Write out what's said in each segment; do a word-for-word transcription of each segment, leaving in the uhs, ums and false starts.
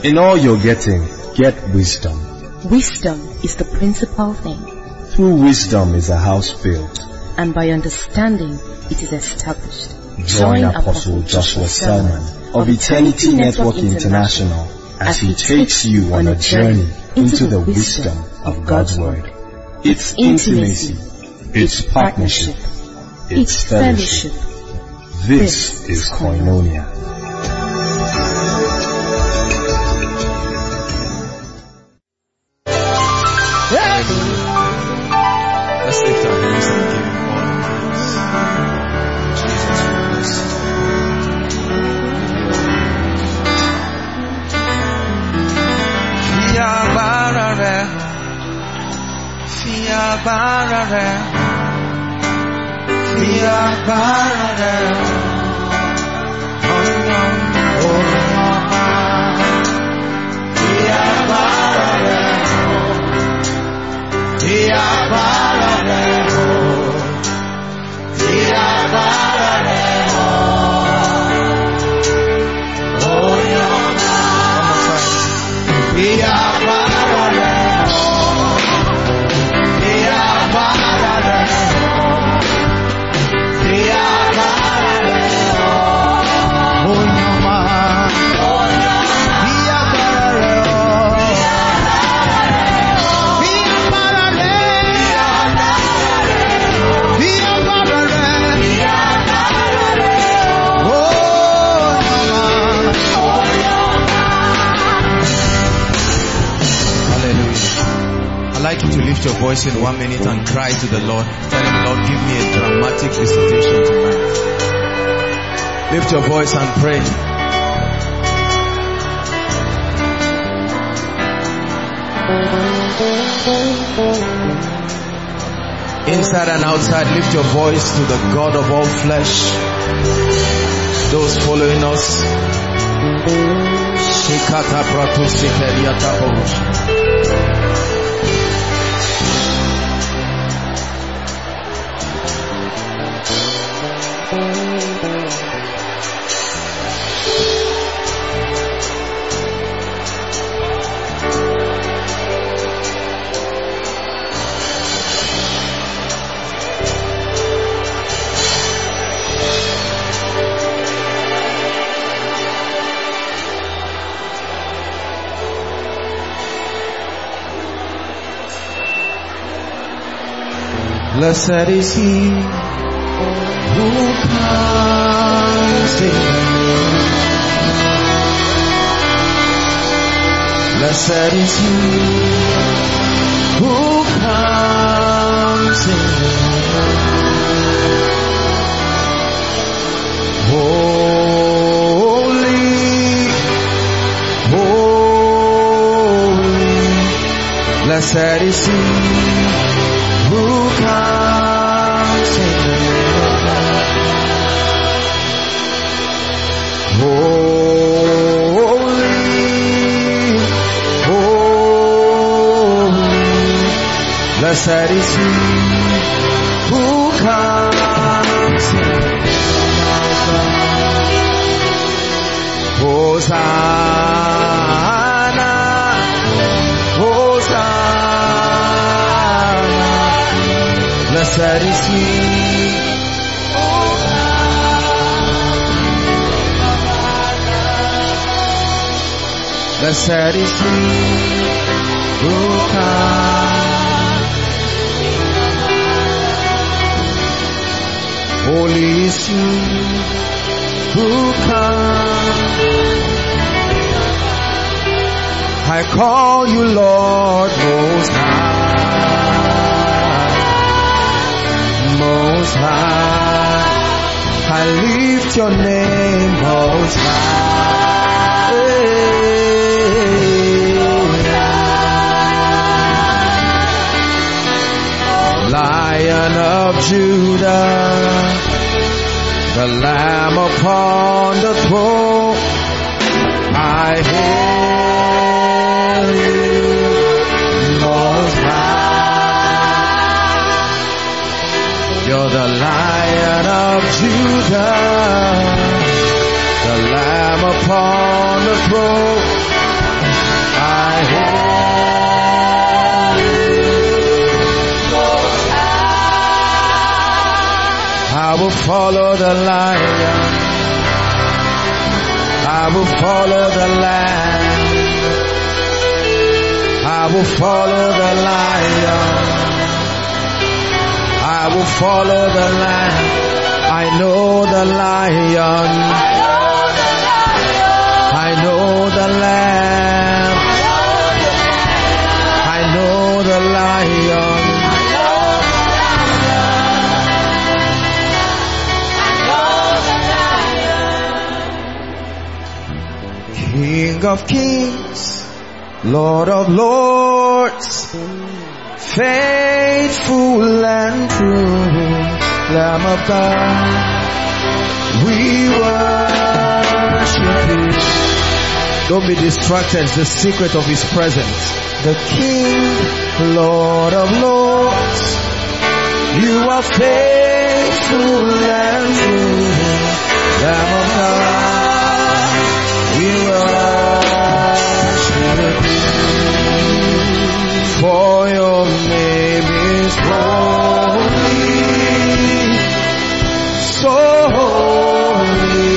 In all you're getting, get wisdom. Wisdom is the principal thing. Through wisdom is a house built, and by understanding it is established. Join Apostle Joshua Selman of Eternity Network International as he takes you on a journey into the wisdom of God's Word. It's intimacy, it's partnership, it's fellowship. This is Koinonia. Let's lift our hands and give him all praise. Jesus, we bless you. Fia barare, fia barare, fia barare. Oh, oh, oh, fia barare, fia barare, fia barare. Oh, fia barare, fia barare, fia barare. Oh, I'd like you to lift your voice in one minute and cry to the Lord. Tell him, Lord, give me a dramatic visitation tonight. Lift your voice and pray. Inside and outside, lift your voice to the God of all flesh. Those following us, Shikata Blessed is he who comes in the name. Blessed is he who comes in the name. Holy, holy, blessed is he who comes in the name of God. Holy, holy, blessed is he who comes in the name of God. Hosanna, Hosanna, blessed is he. Blessed is he who comes. Holy is he who comes. I call you Lord Most High, Most High. I lift your name Most High. Lion of Judah, the Lamb upon the throne, I hail you Most High. You're the Lion of Judah, the Lamb upon the throne, follow the lion. I will follow the lamb. I will follow the lion. I will follow the lamb. I know the lion. I know the lamb. I know the lion. King of kings, Lord of lords, faithful and true, Lamb of God, we worship you. Don't be distracted, it's the secret of His presence. The King, Lord of lords, you are faithful and true, Lamb of God, we worship you. For your name is holy, so holy.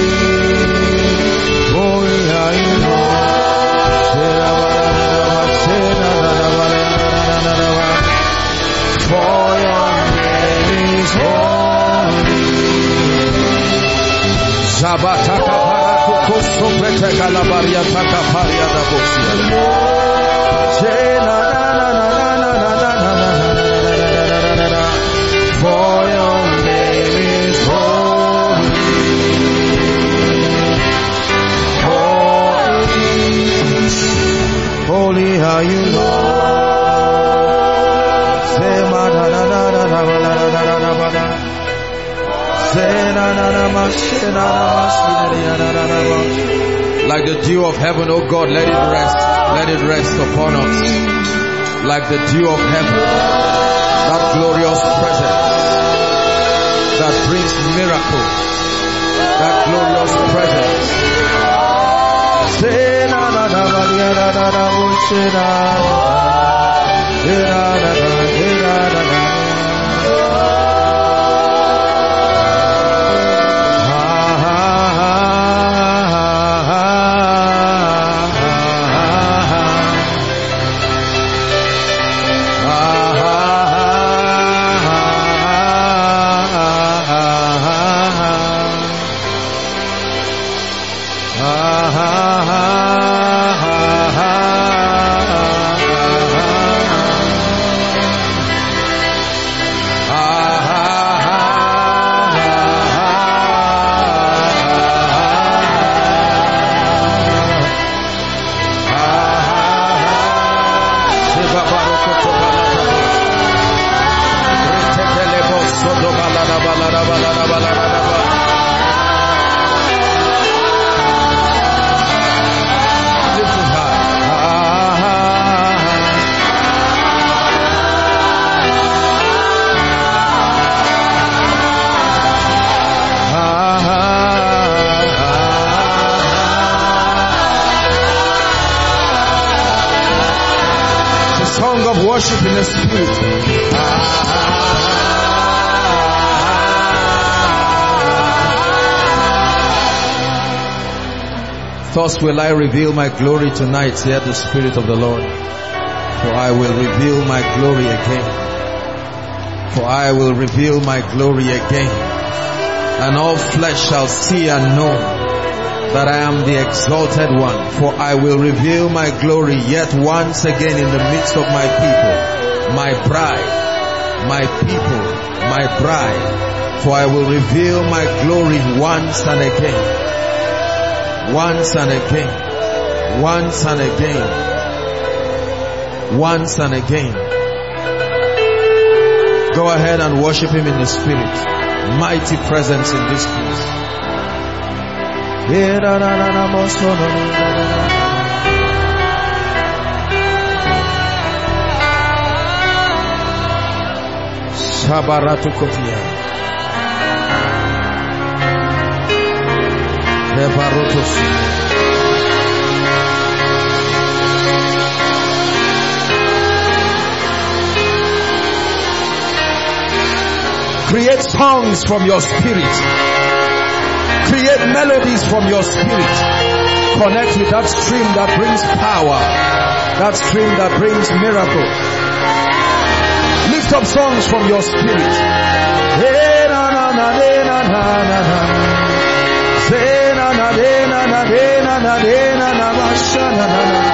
Holy are you, Lord. For your name is holy. Zabataka paratuko soprete kalabaria taka paria da bosia. For your name is holy. Holy, holy are you, Lord. Say ma da da da da da da da da da da. Say na na na ma say na na ma say. Like the dew of heaven, oh God, let it rest, let it rest upon us. Like the dew of heaven, that glorious presence that brings miracles, that glorious presence. Say na na na na na na na say na na na na na na. Worship in the Spirit. Thus will I reveal my glory tonight, saith the Spirit of the Lord. For I will reveal my glory again. For I will reveal my glory again. And all flesh shall see and know that I am the exalted one. For I will reveal my glory yet once again in the midst of my people, my bride, my people, my bride. For I will reveal my glory once and again, once and again, once and again, once and again. Go ahead and worship Him in the Spirit. Mighty presence in this place. Shabaratu Kotia Levarotos Create songs from your spirit. Create melodies from your spirit. Connect with that stream that brings power. That stream that brings miracle. Lift up songs from your spirit. Hey, na, na, na, na, na, na, na. Say, na, na, na, na, na, na, na, na, na, na, na.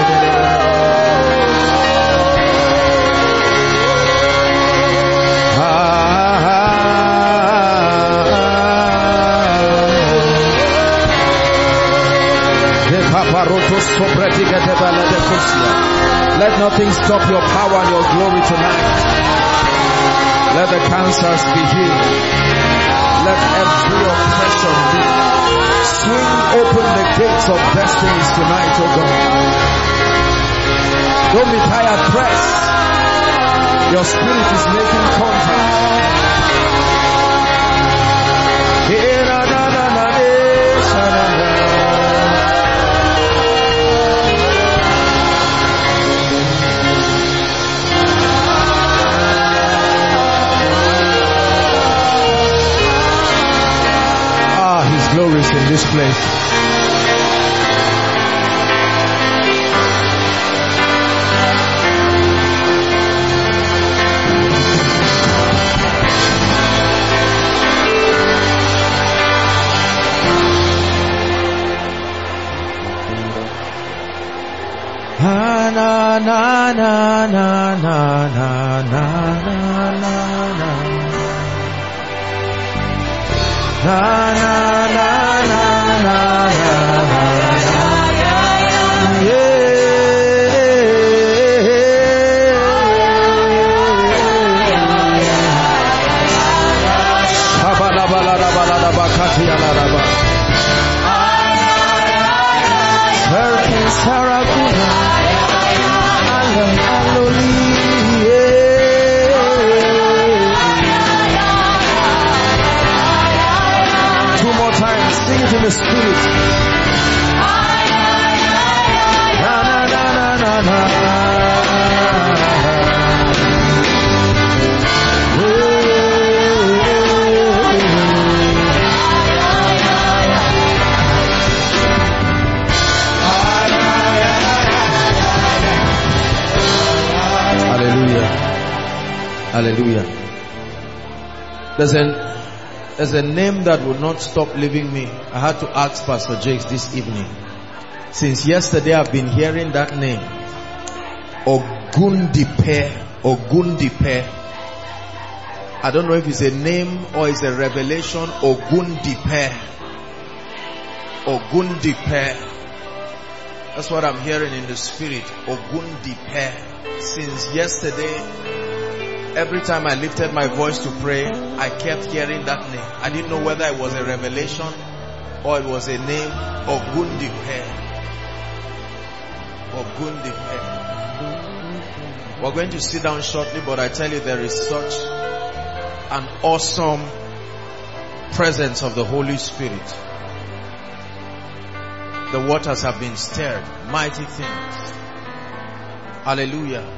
Let nothing stop your power and your glory tonight. Let the cancers be healed. Let every oppression be. Swing open the gates of destinies tonight, oh God. Don't be tired, press. Your spirit is making contact. Glory is in this place. Na na na na na na na na na na. Na na na na na in the spirit. Na na na na na na. Hallelujah. Hallelujah. There's an There's a name that will not stop leaving me. I had to ask Pastor Jakes this evening. Since yesterday I've been hearing that name. Ogundipe. Ogundipe. I don't know if it's a name or it's a revelation. Ogundipe. Ogundipe. That's what I'm hearing in the spirit. Ogundipe. Since yesterday, every time I lifted my voice to pray, I kept hearing that name. I didn't know whether it was a revelation or it was a name. Ogundipe. Ogundipe. We're going to sit down shortly, but I tell you there is such an awesome presence of the Holy Spirit. The waters have been stirred. Mighty things. Hallelujah.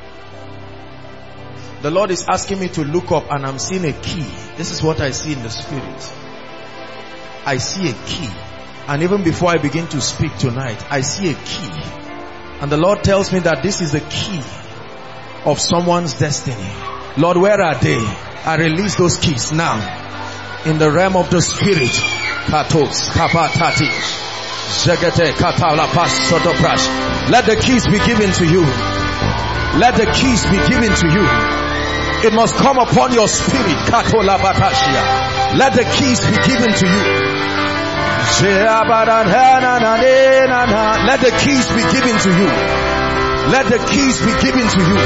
The Lord is asking me to look up and I'm seeing a key. This is what I see in the spirit. I see a key. And even before I begin to speak tonight, I see a key. And the Lord tells me that this is the key of someone's destiny. Lord, where are they? I release those keys now. In the realm of the spirit. Katos, kapatati, zegete, katalapas, sotoprash. Let the keys be given to you. Let the keys be given to you. It must come upon your spirit. Let the keys be given to you. Let the keys be given to you. Let the keys be given to you.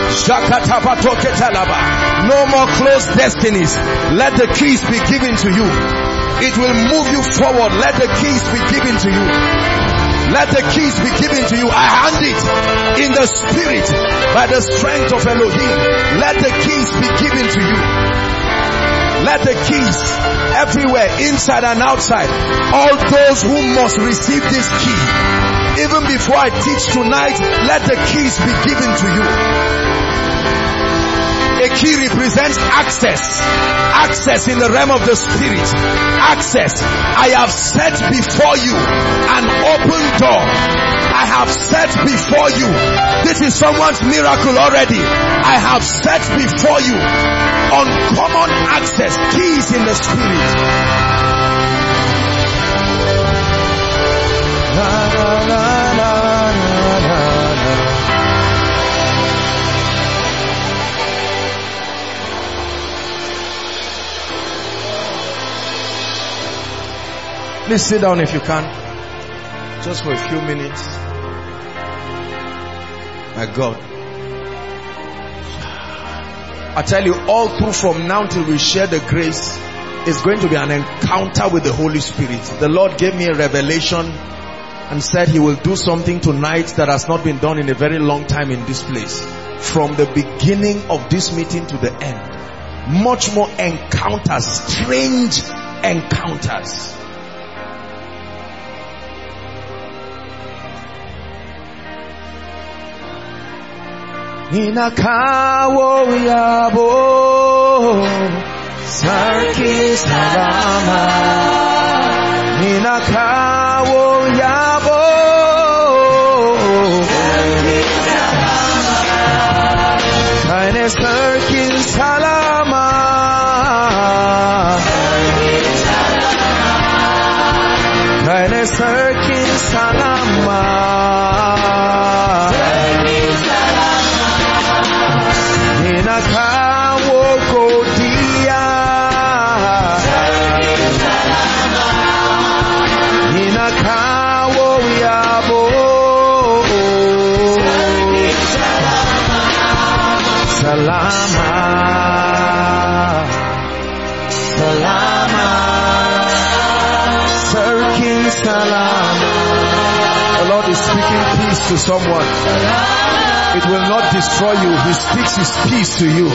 No more closed destinies. Let the keys be given to you. It will move you forward. Let the keys be given to you. Let the keys be given to you. I hand it in the spirit by the strength of Elohim. Let the keys be given to you. Let the keys everywhere, inside and outside. All those who must receive this key. Even before I teach tonight, let the keys be given to you. A key represents access. Access in the realm of the spirit. Access. I have set before you an open door. I have set before you. This is someone's miracle already. I have set before you uncommon access. Keys in the spirit. La, la, la, la, la, la. Please sit down if you can. Just for a few minutes. My God. I tell you, all through from now till we share the grace, is going to be an encounter with the Holy Spirit. The Lord gave me a revelation and said He will do something tonight that has not been done in a very long time in this place. From the beginning of this meeting to the end. Much more encounters, strange encounters. Ninakawo yabo sarki salama. Ninakawo yabo sarki salama. Kaine sarki salama. Kaine sarki salama. Ninakawo kodia. Ninakawo yabo. Salama. Salama. Sarkin salama. The Lord is speaking peace to someone. It will not destroy you. He speaks His peace to you.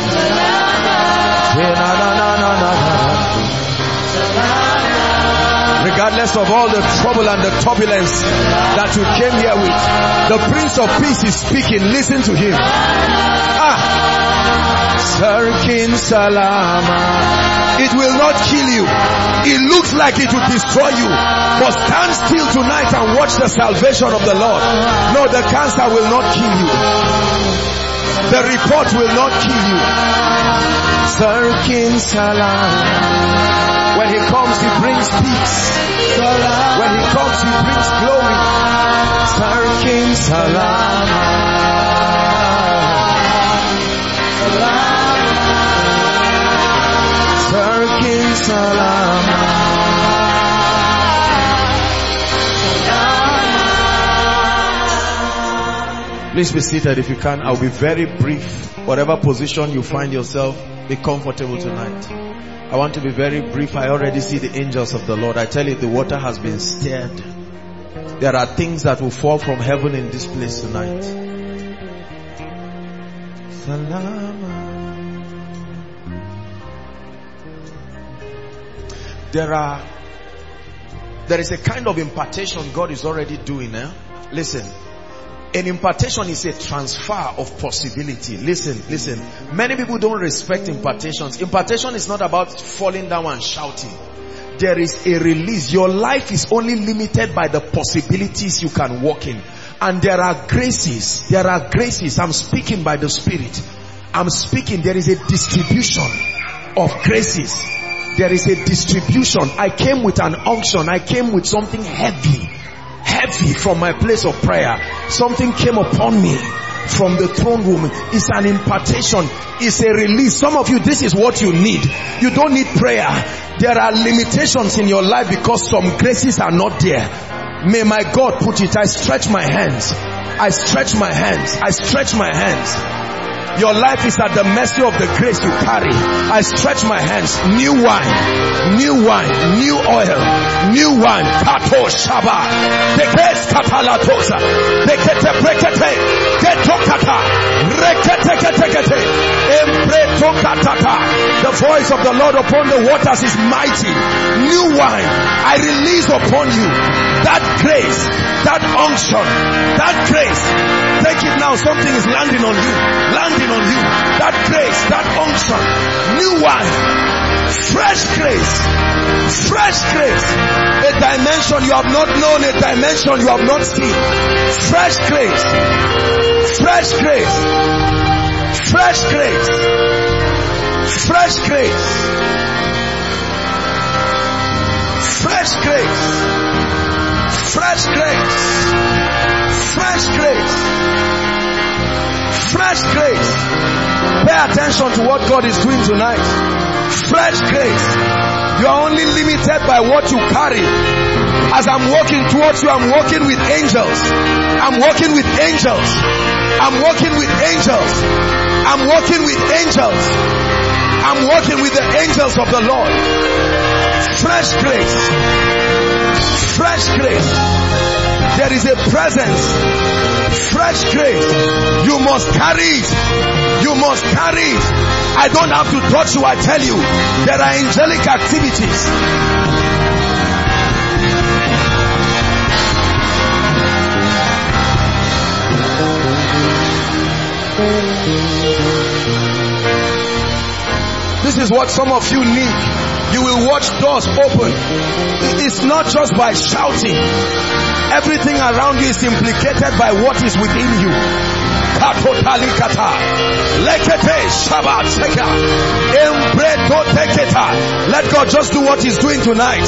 Regardless of all the trouble and the turbulence that you came here with, the Prince of Peace is speaking. Listen to Him. Ah, Sarkin Salama. It will not kill you. It looks like it will destroy you. But stand still tonight and watch the salvation of the Lord. No, the cancer will not kill you. The report will not kill you. Sarkin Salam. When He comes, He brings peace. When He comes, He brings glory. Sarkin Salam. Sarkin Salam. Please be seated if you can. I'll be very brief. Whatever position you find yourself, be comfortable tonight. I want to be very brief. I already see the angels of the Lord. I tell you, the water has been stirred. There are things that will fall from heaven in this place tonight. Salama. There are, there is a kind of impartation God is already doing. Eh? Listen. An impartation is a transfer of possibility. Listen, listen. Many people don't respect impartations. Impartation is not about falling down and shouting. There is a release. Your life is only limited by the possibilities you can walk in. And there are graces. There are graces. I'm speaking by the Spirit. I'm speaking. There is a distribution of graces. There is a distribution. I came with an unction. I came with something heavy. Heavy from my place of prayer. Something came upon me from the throne room. It's an impartation. It's a release. Some of you, this is what you need. You don't need prayer. There are limitations in your life because some graces are not there. May my God put it. I stretch my hands. I stretch my hands. I stretch my hands. Your life is at the mercy of the grace you carry. I stretch my hands. New wine, new wine, new oil, new wine. Kato shaba, dekes katalatosa, dekete brekete, ketokata, rekete kete kete, empreto katata. The voice of the Lord upon the waters is mighty. New wine, I release upon you that grace, that unction, that grace. Take it now. Something is landing on you. Landing. anointing on you, that grace, that unction, new wine, fresh grace, fresh grace, a dimension you have not known, a dimension you have not seen. Fresh grace, fresh grace, fresh grace, fresh grace, fresh grace, fresh grace, fresh grace, fresh grace. Pay attention to what God is doing tonight. Fresh grace. You are only limited by what you carry. As I'm walking towards you, I'm walking with angels. I'm walking with angels. I'm walking with angels. I'm walking with angels. I'm walking with the angels of the Lord. Fresh grace. Fresh grace. There is a presence. Fresh grace. You must carry it. You must carry it. I don't have to touch you, I tell you. There are angelic activities. This is what some of you need. You will watch doors open. It's not just by shouting. Everything around you is implicated by what is within you. Let God just do what He's doing tonight.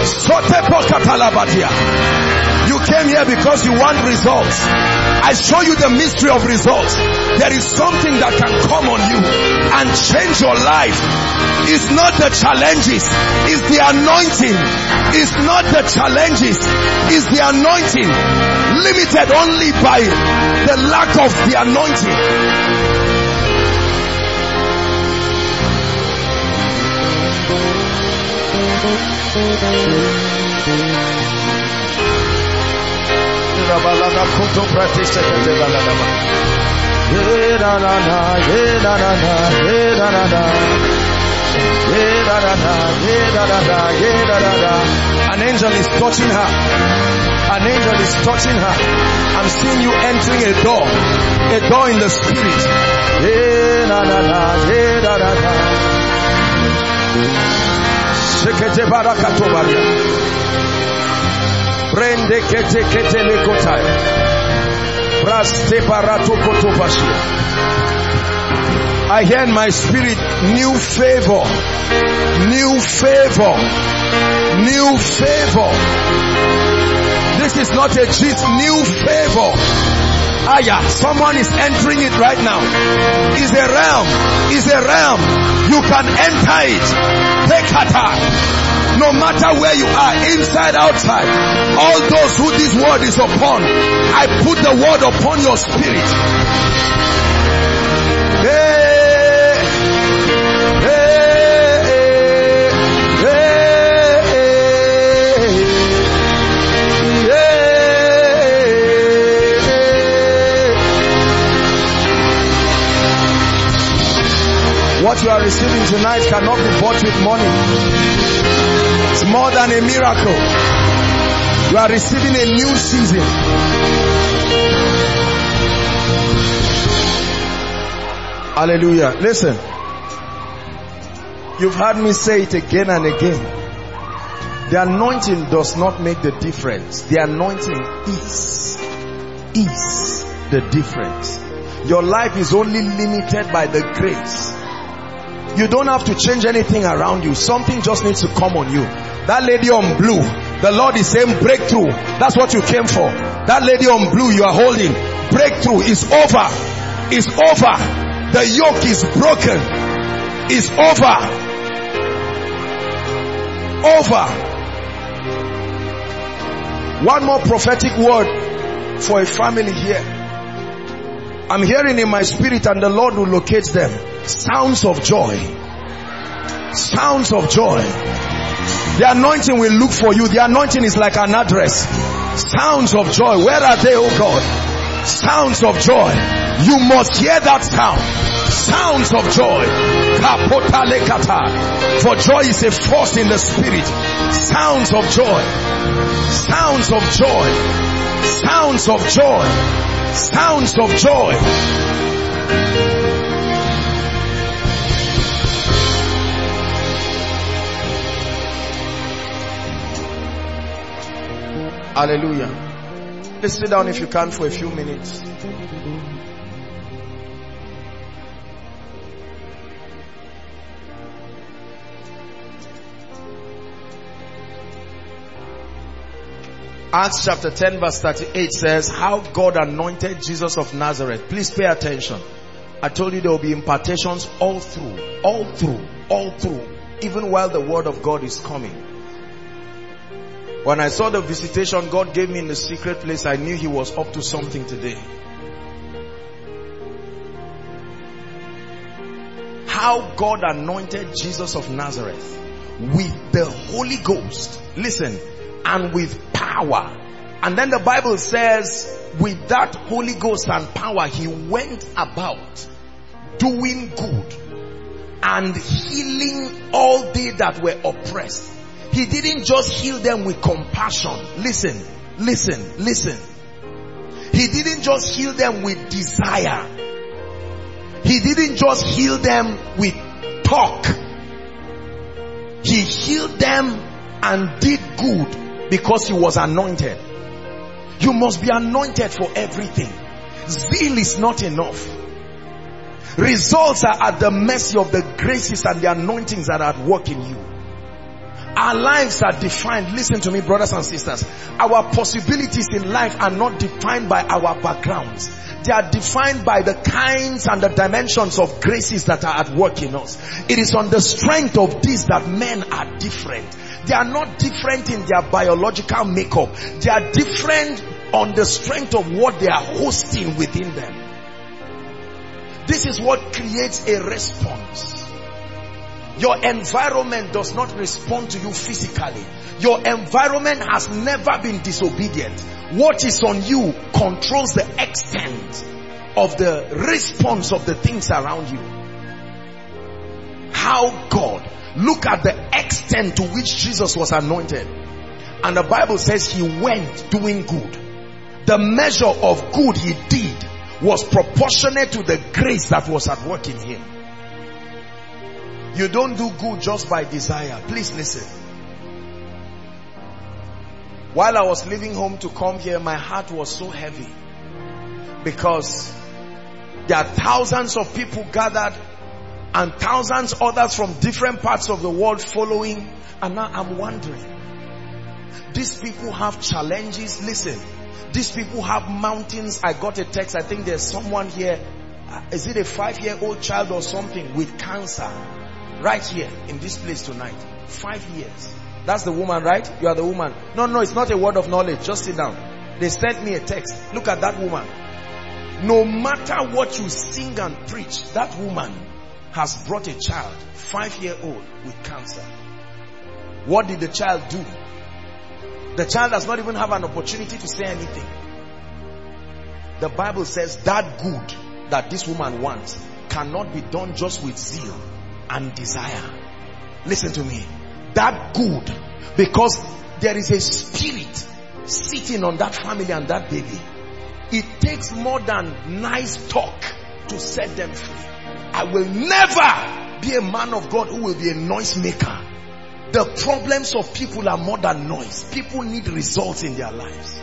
You came here because you want results. I show you the mystery of results. There is something that can come on you and change your life. It's not the challenges, it's the anointing. It's not the challenges, it's the anointing. Limited only by the lack of the anointing. An angel is touching her. An angel is touching her. I'm seeing you entering a door. A door in the spirit. Prende kete kete lekotai. Braste parato kotopashi. I hear in my spirit new favor. New favor. New favor. This is not a gist. New favor. Aya, someone is entering it right now. Is a realm. Is a realm. You can enter it. Take it. No matter where you are, inside, outside, all those who this word is upon, I put the word upon your spirit. Hey, hey, hey, hey, hey. What you are receiving tonight cannot be bought with money. It's more than a miracle. You are receiving a new season. Hallelujah. Listen. You've heard me say it again and again. The anointing does not make the difference. The anointing is, is the difference. Your life is only limited by the grace. You don't have to change anything around you. Something just needs to come on you. That lady on blue, the Lord is saying breakthrough. That's what you came for. That lady on blue you are holding, breakthrough is over. It's over. The yoke is broken. It's over. Over. One more prophetic word for a family here. I'm hearing in my spirit, and the Lord will locate them. Sounds of joy. Sounds of joy. The anointing will look for you. The anointing is like an address. Sounds of joy. Where are they, oh God? Sounds of joy. You must hear that sound. Sounds of joy. For joy is a force in the spirit. Sounds of joy. Sounds of joy. Sounds of joy. Sounds of joy. Hallelujah. Let's sit down if you can for a few minutes. Acts chapter ten verse thirty-eight says, how God anointed Jesus of Nazareth. Please pay attention. I told you there will be impartations all through, all through, all through, even while the word of God is coming. When I saw the visitation God gave me in the secret place, I knew He was up to something today. How God anointed Jesus of Nazareth with the Holy Ghost. Listen. And with power. And then the Bible says, with that Holy Ghost and power, He went about doing good and healing all they that were oppressed. He didn't just heal them with compassion. Listen, listen, listen. He didn't just heal them with desire. He didn't just heal them with talk. He healed them and did good. Because He was anointed. You must be anointed for everything. Zeal is not enough. Results are at the mercy of the graces and the anointings that are at work in you. Our lives are defined, listen to me brothers and sisters, our possibilities in life are not defined by our backgrounds. They are defined by the kinds and the dimensions of graces that are at work in us. It is on the strength of this that men are different. They are not different in their biological makeup. They are different on the strength of what they are hosting within them. This is what creates a response. Your environment does not respond to you physically. Your environment has never been disobedient. What is on you controls the extent of the response of the things around you. How God, look at the extent to which Jesus was anointed. And the Bible says He went doing good. The measure of good He did was proportionate to the grace that was at work in Him. You don't do good just by desire. Please listen. While I was leaving home to come here, my heart was so heavy. Because there are thousands of people gathered and thousands others from different parts of the world following. And now I'm wondering, these people have challenges. Listen, these people have mountains. I got a text. I think there's someone here. Is it a five-year-old child or something with cancer? Right here in this place tonight. Five years. That's the woman, right? You are the woman. No, no, it's not a word of knowledge. Just sit down. They sent me a text. Look at that woman. No matter what you sing and preach, that woman has brought a child, five-year-old with cancer. What did the child do? The child does not even have an opportunity to say anything. The Bible says that good that this woman wants cannot be done just with zeal and desire. Listen to me. That good, because there is a spirit sitting on that family and that baby. It takes more than nice talk to set them free. I will never be a man of God who will be a noise maker. The problems of people are more than noise. People need results in their lives.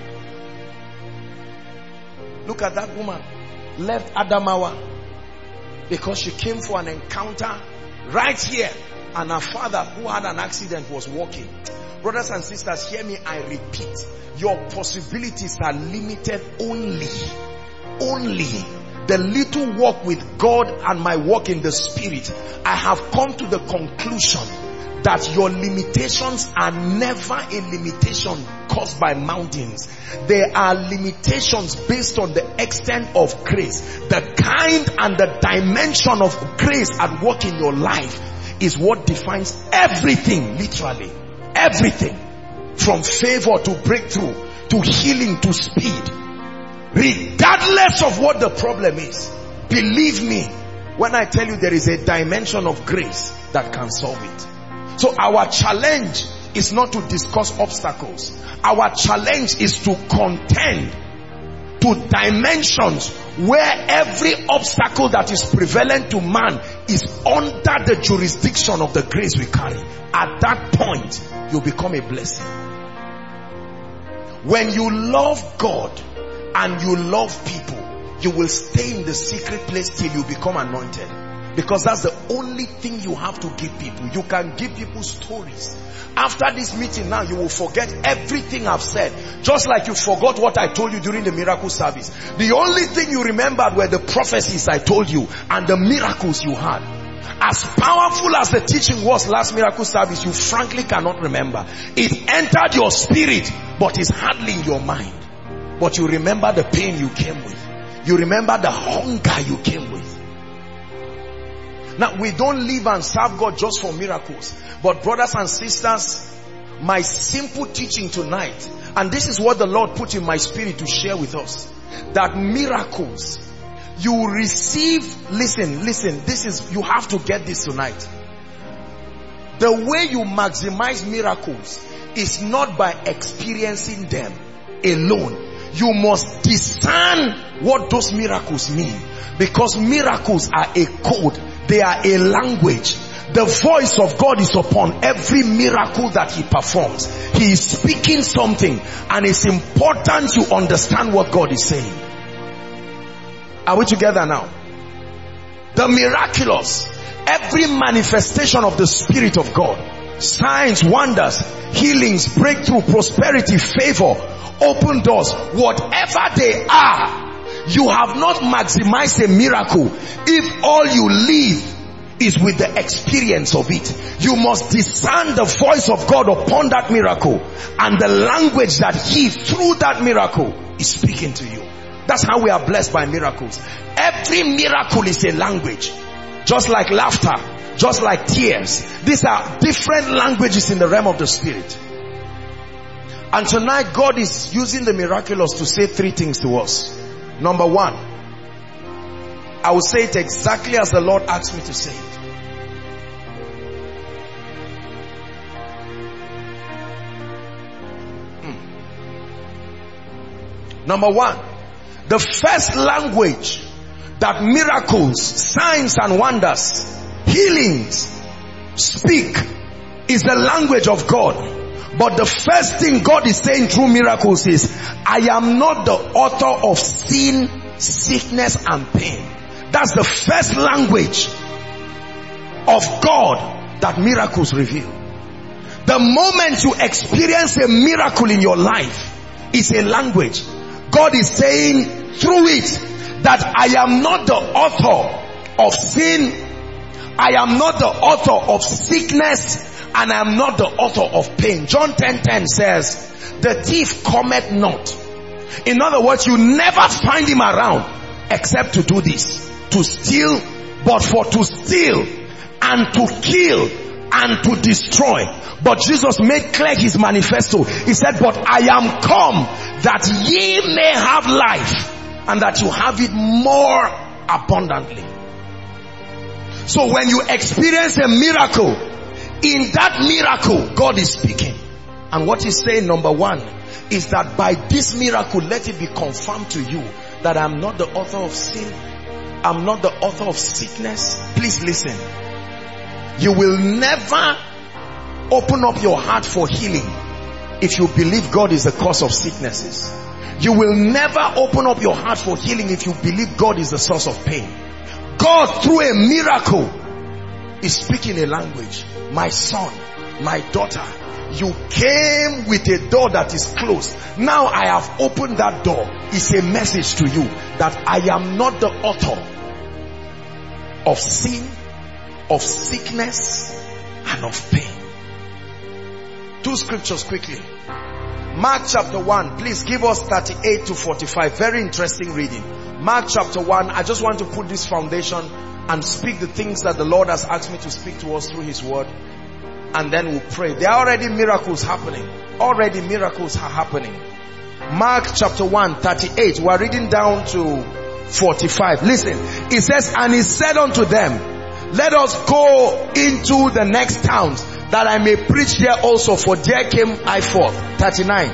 Look at that woman. Left Adamawa because she came for an encounter right here. And her father, who had an accident, was walking. Brothers and sisters, hear me, I repeat. Your possibilities are limited only. Only. The little walk with God and my walk in the Spirit, I have come to the conclusion that your limitations are never a limitation caused by mountains. They are limitations based on the extent of grace. The kind and the dimension of grace at work in your life is what defines everything, literally. Everything. From favor to breakthrough, to healing, to speed. Regardless of what the problem is. Believe me when I tell you there is a dimension of grace that can solve it. So our challenge is not to discuss obstacles. Our challenge is to contend to dimensions where every obstacle that is prevalent to man is under the jurisdiction of the grace we carry. At that point, you become a blessing. When you love God and you love people, you will stay in the secret place till you become anointed. Because that's the only thing you have to give people. You can give people stories. After this meeting now, you will forget everything I've said. Just like you forgot what I told you during the miracle service. The only thing you remembered were the prophecies I told you and the miracles you had. As powerful as the teaching was last miracle service, you frankly cannot remember. It entered your spirit, but it's hardly in your mind. But you remember the pain you came with. You remember the hunger you came with. Now, we don't live and serve God just for miracles. But brothers and sisters, my simple teaching tonight, and this is what the Lord put in my spirit to share with us, that miracles, you receive, listen, listen, this is, you have to get this tonight. The way you maximize miracles is not by experiencing them alone. You must discern what those miracles mean. Because miracles are a code. They are a language. The voice of God is upon every miracle that he performs. He is speaking something, and it's important you understand what God is saying. Are we together now? The miraculous, every manifestation of the Spirit of God, signs, wonders, healings, breakthrough, prosperity, favor, open doors, whatever they are, you have not maximized a miracle if all you live is with the experience of it. You must discern the voice of God upon that miracle and the language that he, through that miracle, is speaking to you. That's how we are blessed by miracles. Every miracle is a language. Just like laughter, just like tears. These are different languages in the realm of the Spirit. And tonight God is using the miraculous to say three things to us. Number one, I will say it exactly as the Lord asked me to say it. Hmm. Number one, the first language that miracles, signs and wonders, healings speak is the language of God. But the first thing God is saying through miracles is, I am not the author of sin, sickness and pain. That's the first language of God that miracles reveal. The moment you experience a miracle in your life, it's a language. God is saying through it that I am not the author of sin, I am not the author of sickness, and I am not the author of pain. John ten ten says, the thief cometh not. In other words, you never find him around except to do this, to steal, but for to steal and to kill and to destroy. But Jesus made clear his manifesto. He said, but I am come that ye may have life, and that you have it more abundantly. So when you experience a miracle, in that miracle, God is speaking. And what he's saying, number one, is that by this miracle, let it be confirmed to you that I'm not the author of sin. I'm not the author of sickness. Please listen. You will never open up your heart for healing if you believe God is the cause of sicknesses. You will never open up your heart for healing if you believe God is the source of pain. God, through a miracle, is speaking a language. My son, my daughter, you came with a door that is closed. Now I have opened that door. It's a message to you that I am not the author of sin, of sickness, and of pain. Two scriptures quickly. Mark chapter one, please give us thirty-eight to forty-five. Very interesting reading. Mark chapter one, I just want to put this foundation and speak the things that the Lord has asked me to speak to us through his word. And then we'll pray. There are already miracles happening. Already miracles are happening. Mark chapter one, thirty-eight. We're reading down to forty-five. Listen. It says, and he said unto them, let us go into the next towns, that I may preach there also, for there came I forth. thirty-nine.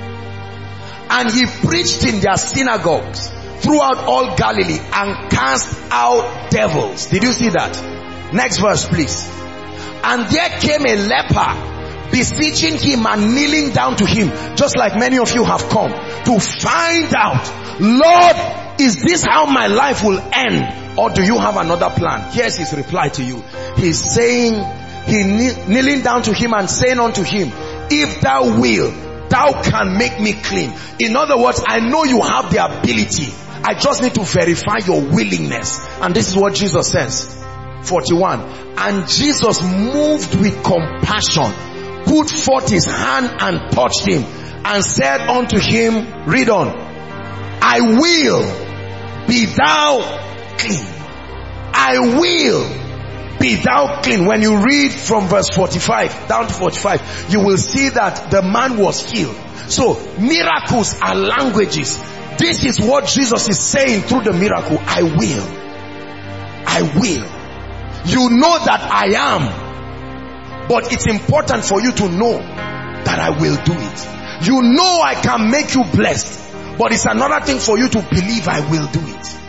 And he preached in their synagogues throughout all Galilee, and cast out devils. Did you see that? Next verse, please. And there came a leper beseeching him and kneeling down to him, just like many of you have come to find out, Lord, is this how my life will end, or do you have another plan? Here's his reply to you. He's saying, he kneeling down to him and saying unto him, if thou will, thou can make me clean. In other words, I know you have the ability. I just need to verify your willingness. And this is what Jesus says. forty-one. And Jesus, moved with compassion, put forth his hand and touched him and said unto him, read on, I will be thou clean. I will be thou clean. When you read from verse forty-five down to forty-five, you will see that the man was healed. So miracles are languages. This is what Jesus is saying through the miracle. I will. I will. You know that I am, but it's important for you to know that I will do it. You know I can make you blessed, but it's another thing for you to believe I will do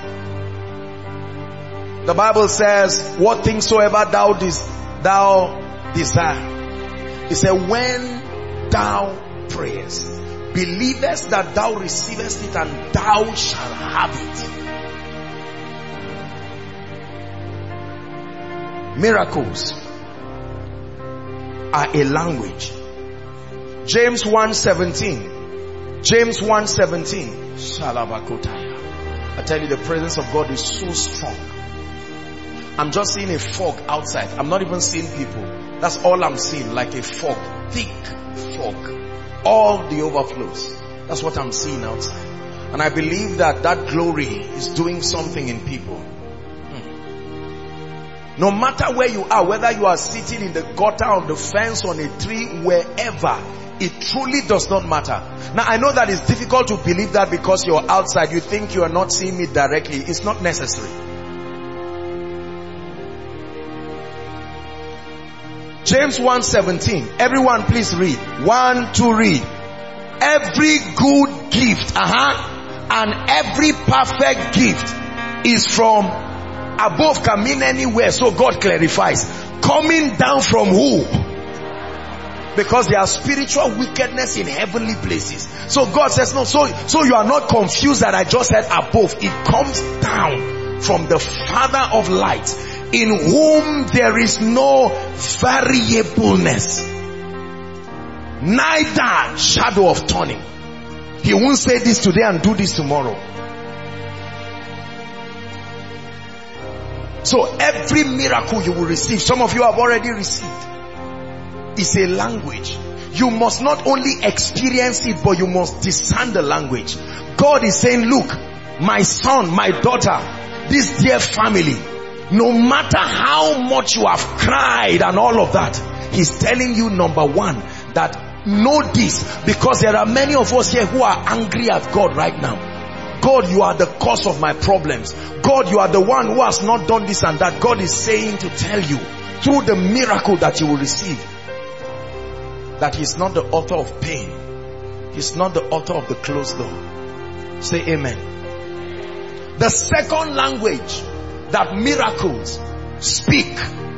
it. The Bible says, what things soever thou, des- thou desire. It said, when thou prayest, believest that thou receivest it and thou shalt have it. Miracles are a language. James one seventeen. James one seventeen. I tell you, the presence of God is so strong. I'm just seeing a fog outside. I'm not even seeing people. That's all I'm seeing, like a fog. Thick fog. All the overflows. That's what I'm seeing outside. And I believe that that glory is doing something in people. No matter where you are, whether you are sitting in the gutter, on the fence, on a tree, wherever, it truly does not matter. Now I know that it's difficult to believe that because you're outside, you think you are not seeing me directly. It's not necessary. James one seventeen. Everyone please read. One, two, read. Every good gift, uh-huh, and every perfect gift is from above, can mean anywhere. So God clarifies. Coming down from who? Because there are spiritual wickedness in heavenly places. So God says no. So, so you are not confused that I just said above. It comes down from the Father of lights, in whom there is no variableness, neither shadow of turning. He won't say this today and do this tomorrow. So every miracle you will receive, some of you have already received, is a language. You must not only experience it, but you must discern the language. God is saying, look, my son, my daughter, this dear family, no matter how much you have cried and all of that, he's telling you, number one, that know this, because there are many of us here who are angry at God right now. God, you are the cause of my problems. God, you are the one who has not done this and that. God is saying to tell you, through the miracle that you will receive, that he's not the author of pain. He's not the author of the closed door. Say amen. The second language that miracles speak,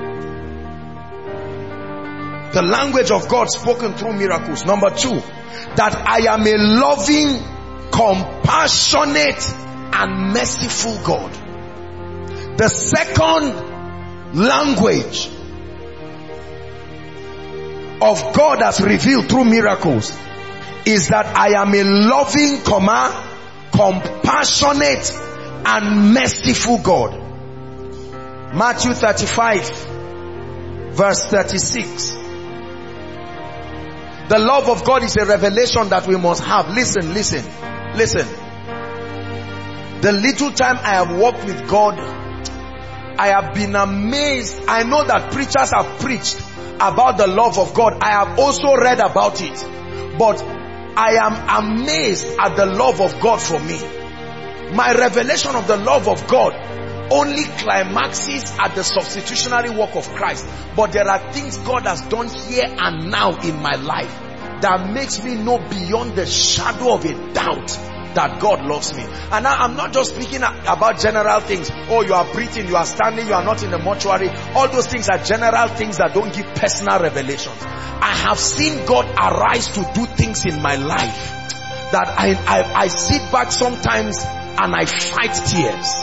the language of God spoken through miracles. Number two, that I am a loving, compassionate and merciful God. The second language of God as revealed through miracles is that I am a loving, comma, compassionate and merciful God. Matthew thirty-five verse thirty-six. The love of God is a revelation that we must have. Listen, listen, listen. The little time I have walked with God, I have been amazed. I know that preachers have preached about the love of God. I have also read about it. But I am amazed at the love of God for me. My revelation of the love of God only climaxes at the substitutionary work of Christ. But there are things God has done here and now in my life that makes me know beyond the shadow of a doubt that God loves me. And now I'm not just speaking about general things. Oh, you are breathing, you are standing, you are not in the mortuary. All those things are general things that don't give personal revelations. I have seen God arise to do things in my life that I, I, I sit back sometimes and I fight tears.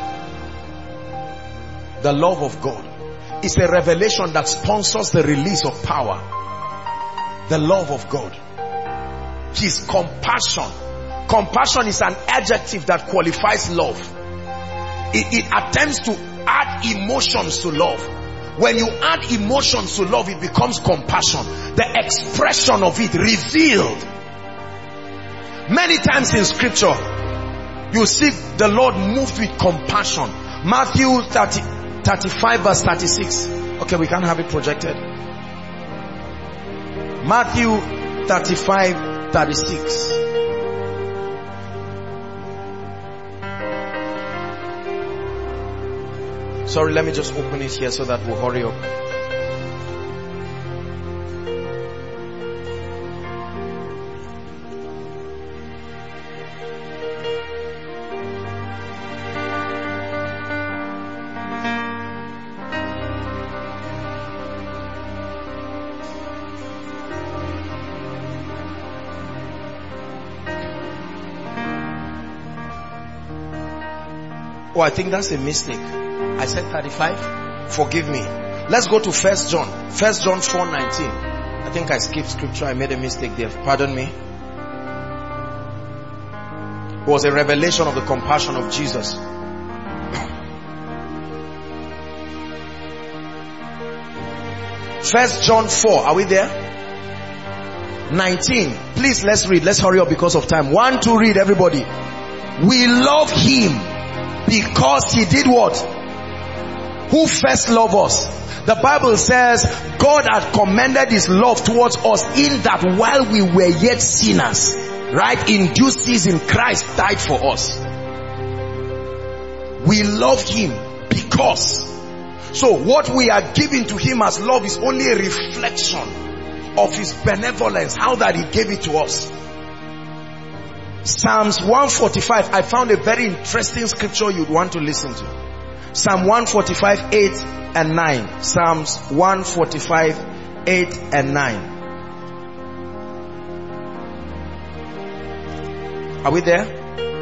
The love of God is a revelation that sponsors the release of power. The love of God. His compassion. Compassion is an adjective that qualifies love. It, it attempts to add emotions to love. When you add emotions to love, it becomes compassion. The expression of it revealed. Many times in scripture, you see the Lord moved with compassion. Matthew thirty, thirty-five verse thirty-six. Okay, we can't have it projected. Matthew thirty-five, thirty-six. Sorry, let me just open it here so that we'll hurry up. Oh, I think that's a mistake. I said thirty-five. Forgive me. Let's go to First John. First John four nineteen. I think I skipped scripture. I made a mistake there. Pardon me. It was a revelation of the compassion of Jesus. First John four. Are we there? nineteen. Please, let's read. Let's hurry up because of time. One, two, read everybody. We love him because he did what? Who first loved us? The Bible says God had commended his love towards us in that while we were yet sinners, right, in due season Christ died for us. We love him because. So what we are giving to him as love is only a reflection of his benevolence, how that he gave it to us. Psalms one forty-five, I found a very interesting scripture you'd want to listen to. Psalm one forty-five, eight and nine. Psalms one forty-five, eight and nine. Are we there?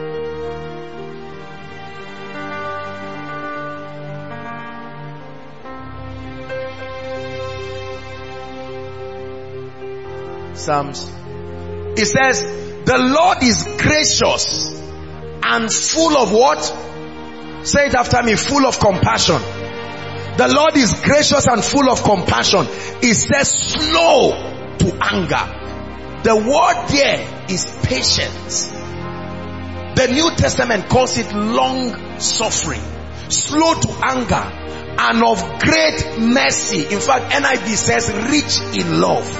Psalms. It says, the Lord is gracious and full of what? Say it after me. Full of compassion. The Lord is gracious and full of compassion. It says slow to anger. The word there is patience. The New Testament calls it long suffering. Slow to anger and of great mercy. In fact, N I V says rich in love.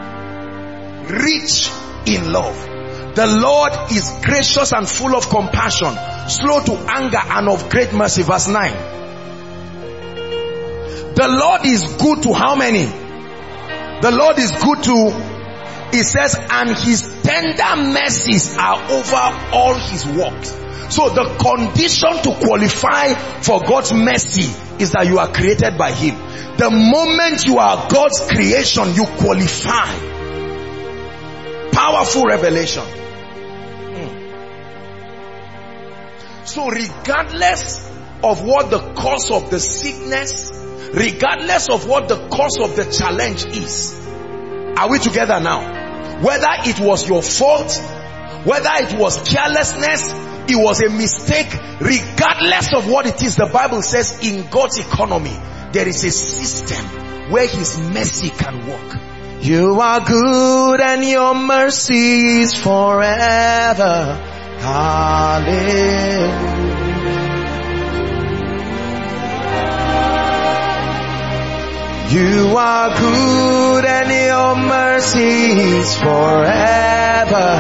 Rich in love. The Lord is gracious and full of compassion, slow to anger and of great mercy. Verse nine. The Lord is good to how many? The Lord is good to, it says, and his tender mercies are over all his works. So the condition to qualify for God's mercy is that you are created by him. The moment you are God's creation, you qualify. Powerful revelation. Hmm. So regardless of what the cause of the sickness, regardless of what the cause of the challenge is, are we together now? Whether it was your fault, whether it was carelessness, it was a mistake, regardless of what it is, the Bible says in God's economy, there is a system where his mercy can work. You are good and your mercy is forever. Hallelujah. You are good and your mercy is forever.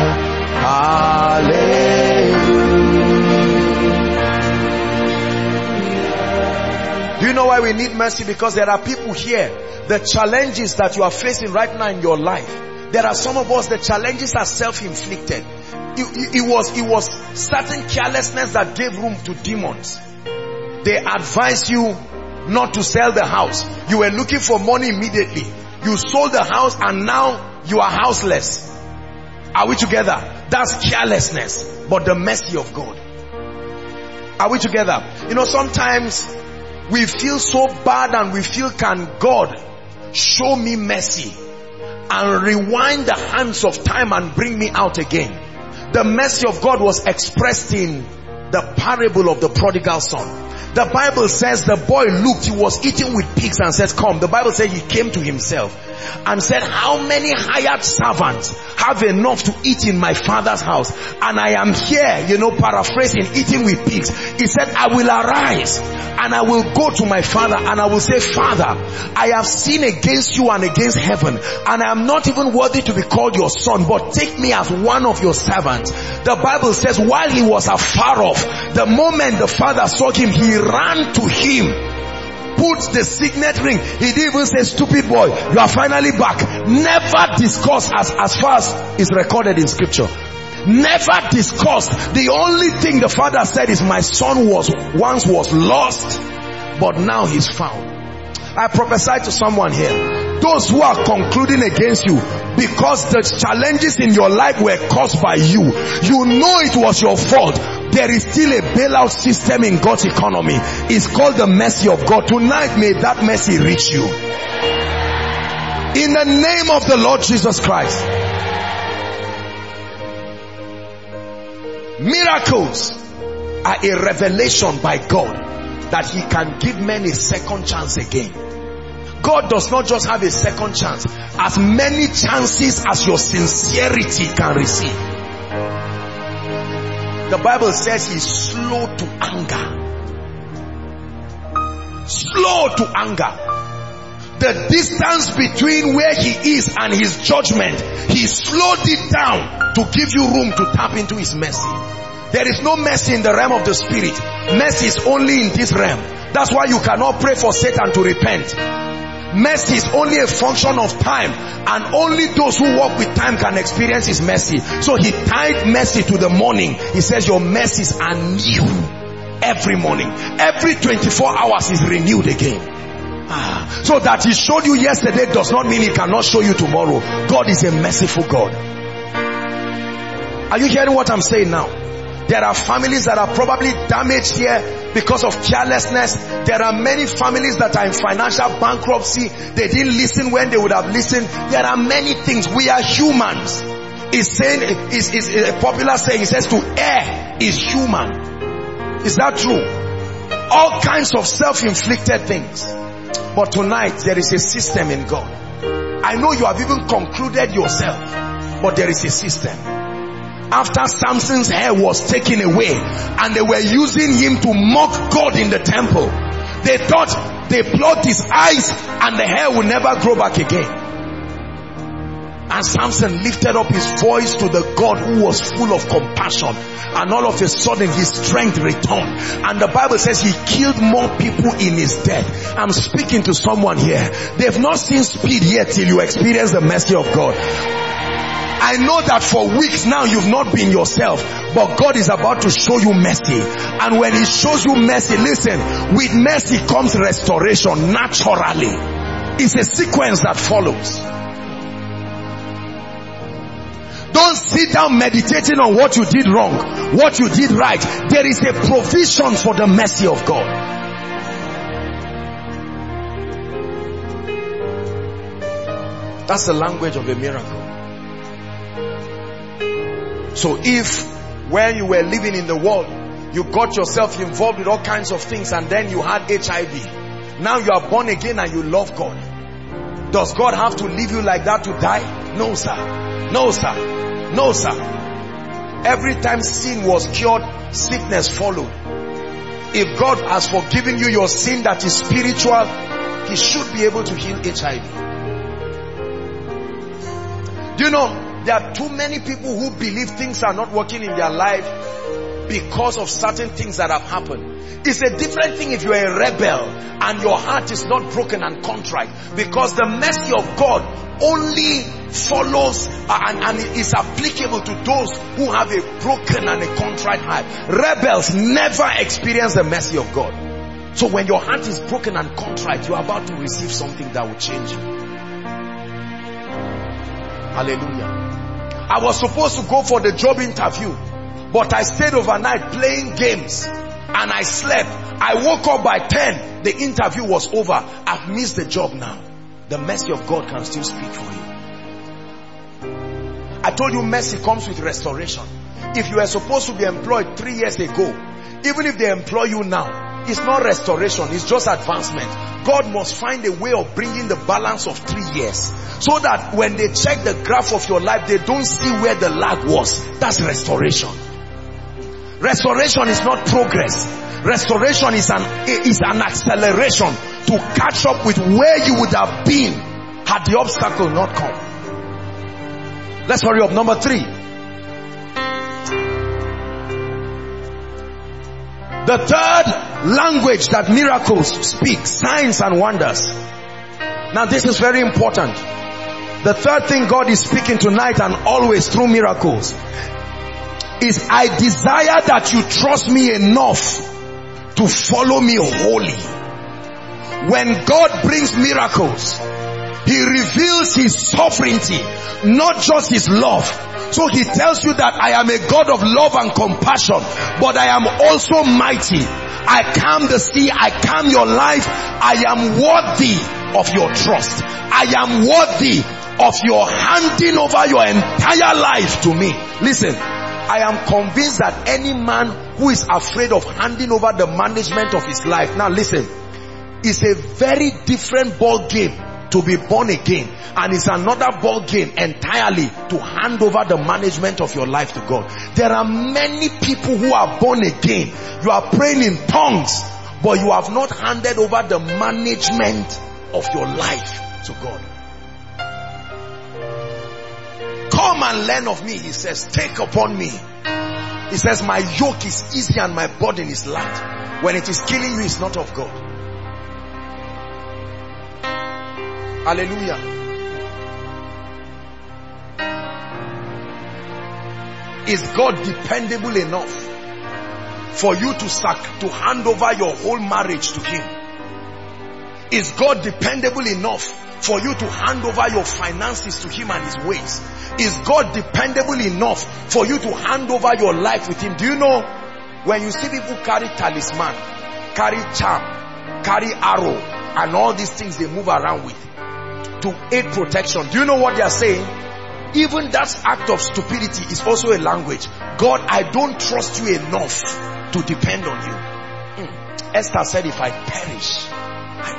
Hallelujah. Do you know why we need mercy? Because there are people here, the challenges that you are facing right now in your life, there are some of us, the challenges are self-inflicted. it, it was, it was certain carelessness that gave room to demons. They advised you not to sell the house. You were looking for money immediately. You sold the house and now you are houseless. Are we together? That's carelessness, but the mercy of God. Are we together? You know, sometimes we feel so bad and we feel, can God show me mercy and rewind the hands of time and bring me out again? The mercy of God was expressed in the parable of the prodigal son. The Bible says the boy looked, he was eating with pigs and said, come. The Bible says he came to himself and said, how many hired servants have enough to eat in my father's house? And I am here, you know, paraphrasing, eating with pigs. He said, I will arise and I will go to my father and I will say, Father, I have sinned against you and against heaven, and I am not even worthy to be called your son, but take me as one of your servants. The Bible says while he was afar off, the moment the father saw him, he ran to him, put the signet ring. He didn't even say, stupid boy, you are finally back. Never discussed, as, as far as is recorded in scripture. Never discussed. The only thing the father said is, my son was once was lost, but now he's found. I prophesy to someone here, those who are concluding against you because the challenges in your life were caused by you, you know it was your fault. There is still a bailout system in God's economy. It's called the mercy of God. Tonight, may that mercy reach you. In the name of the Lord Jesus Christ. Miracles are a revelation by God that he can give men a second chance again. God does not just have a second chance, as many chances as your sincerity can receive. The Bible says he's slow to anger. Slow to anger. The distance between where he is and his judgment, he slowed it down to give you room to tap into his mercy. There is no mercy in the realm of the spirit. Mercy is only in this realm. That's why you cannot pray for Satan to repent. Mercy is only a function of time, and only those who walk with time can experience his mercy. So he tied mercy to the morning. He says your mercies are new every morning. Every twenty-four hours is renewed again. Ah, so that he showed you yesterday does not mean he cannot show you tomorrow. God is a merciful God. Are you hearing what I'm saying now? There are families that are probably damaged here because of carelessness. There are many families that are in financial bankruptcy. They didn't listen when they would have listened. There are many things. We are humans. It's saying, is is a popular saying. It says to err is human. Is that true? All kinds of self-inflicted things. But tonight there is a system in God. I know you have even concluded yourself, but there is a system. After Samson's hair was taken away and they were using him to mock God in the temple, they thought they plucked his eyes and the hair will never grow back again. And Samson lifted up his voice to the God who was full of compassion, and all of a sudden his strength returned. And the Bible says he killed more people in his death. I'm speaking to someone here. They've not seen speed yet till you experience the mercy of God. I know that for weeks now you've not been yourself, but God is about to show you mercy. And when he shows you mercy, listen, with mercy comes restoration naturally. It's a sequence that follows. Don't sit down meditating on what you did wrong, what you did right. There is a provision for the mercy of God. That's the language of a miracle. So if when you were living in the world, you got yourself involved with all kinds of things and then you had H I V, now you are born again and you love God, does God have to leave you like that to die? No, sir. No, sir. No, sir. Every time sin was cured, sickness followed. If God has forgiven you your sin that is spiritual, he should be able to heal H I V. Do you know, there are too many people who believe things are not working in their life because of certain things that have happened. It's a different thing if you're a rebel and your heart is not broken and contrite, because the mercy of God only follows uh, and, and is applicable to those who have a broken and a contrite heart. Rebels never experience the mercy of God. So when your heart is broken and contrite, you're about to receive something that will change you. Hallelujah. I was supposed to go for the job interview, but I stayed overnight playing games and I slept. I woke up by ten. The interview was over. I've missed the job now. The mercy of God can still speak for you. I told you mercy comes with restoration. If you were supposed to be employed three years ago, even if they employ you now, it's not restoration, it's just advancement. God must find a way of bringing the balance of three years so that when they check the graph of your life, they don't see where the lag was. That's restoration. Restoration is not progress. Restoration is an, is an acceleration to catch up with where you would have been had the obstacle not come. Let's hurry up. Number three. The third language that miracles speak, signs and wonders. Now this is very important. The third thing God is speaking tonight and always through miracles is, I desire that you trust me enough to follow me wholly. When God brings miracles, He reveals His sovereignty, not just His love. So He tells you that I am a God of love and compassion, but I am also mighty. I calm the sea, I calm your life. I am worthy of your trust. I am worthy of your handing over your entire life to me. Listen, I am convinced that any man who is afraid of handing over the management of his life, now listen, it's a very different ball game to be born again, and it's another ball game entirely to hand over the management of your life to God. There are many people who are born again. You are praying in tongues, but you have not handed over the management of your life to God. Come and learn of me, He says. Take upon me. He says, my yoke is easy and my burden is light. When it is killing you, it's not of God. Hallelujah. Is God dependable enough for you to sac to hand over your whole marriage to Him? Is God dependable enough for you to hand over your finances to Him and His ways? Is God dependable enough for you to hand over your life with Him? Do you know, when you see people carry talisman, carry charm, carry arrow, and all these things they move around with to aid protection, do you know what they are saying? Even that act of stupidity is also a language. God, I don't trust you enough to depend on you. Mm. Esther said, if I perish, I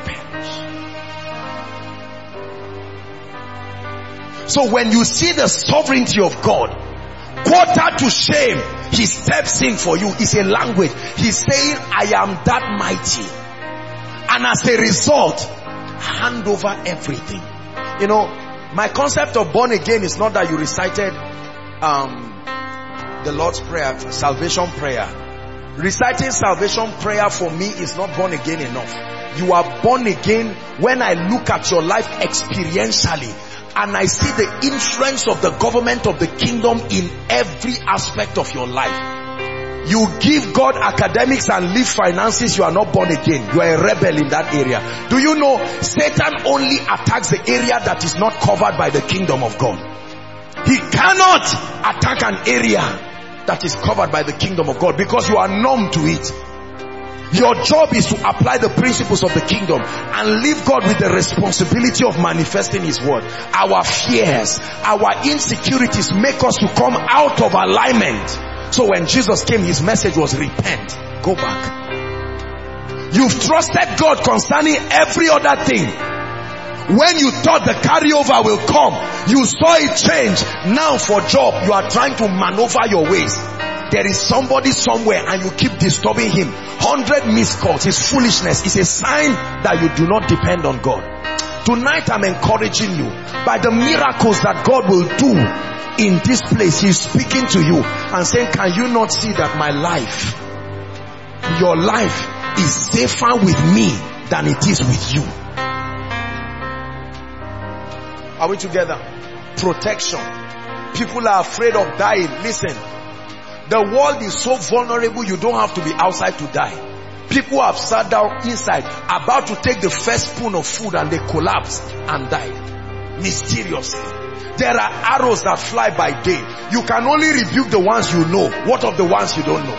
perish. So when you see the sovereignty of God, quarter to shame, He steps in for you. It's a language. He's saying, I am that mighty. And as a result, hand over everything. You know, my concept of born again is not that you recited um, the Lord's Prayer, salvation prayer. Reciting salvation prayer for me is not born again enough. You are born again when I look at your life experientially and I see the influence of the government of the kingdom in every aspect of your life. You give God academics and leave finances, you are not born again. You are a rebel in that area. Do you know Satan only attacks the area that is not covered by the kingdom of God? He cannot attack an area that is covered by the kingdom of God because you are numb to it. Your job is to apply the principles of the kingdom and leave God with the responsibility of manifesting His word. Our fears, our insecurities make us to come out of alignment. So when Jesus came, His message was repent, go back. You've trusted God concerning every other thing. When you thought the carryover will come, you saw it change. Now for job, you are trying to maneuver your ways. There is somebody somewhere and you keep disturbing him. Hundred missed calls is foolishness. It's a sign that you do not depend on God. Tonight I'm encouraging you by the miracles that God will do in this place. He's speaking to you and saying, can you not see that my life, your life is safer with me than it is with you? Are we together? Protection. People are afraid of dying. Listen, the world is so vulnerable, you don't have to be outside to die. People have sat down inside, about to take the first spoon of food, and they collapsed and died mysteriously. There are arrows that fly by day. You can only rebuke the ones you know. What of the ones you don't know?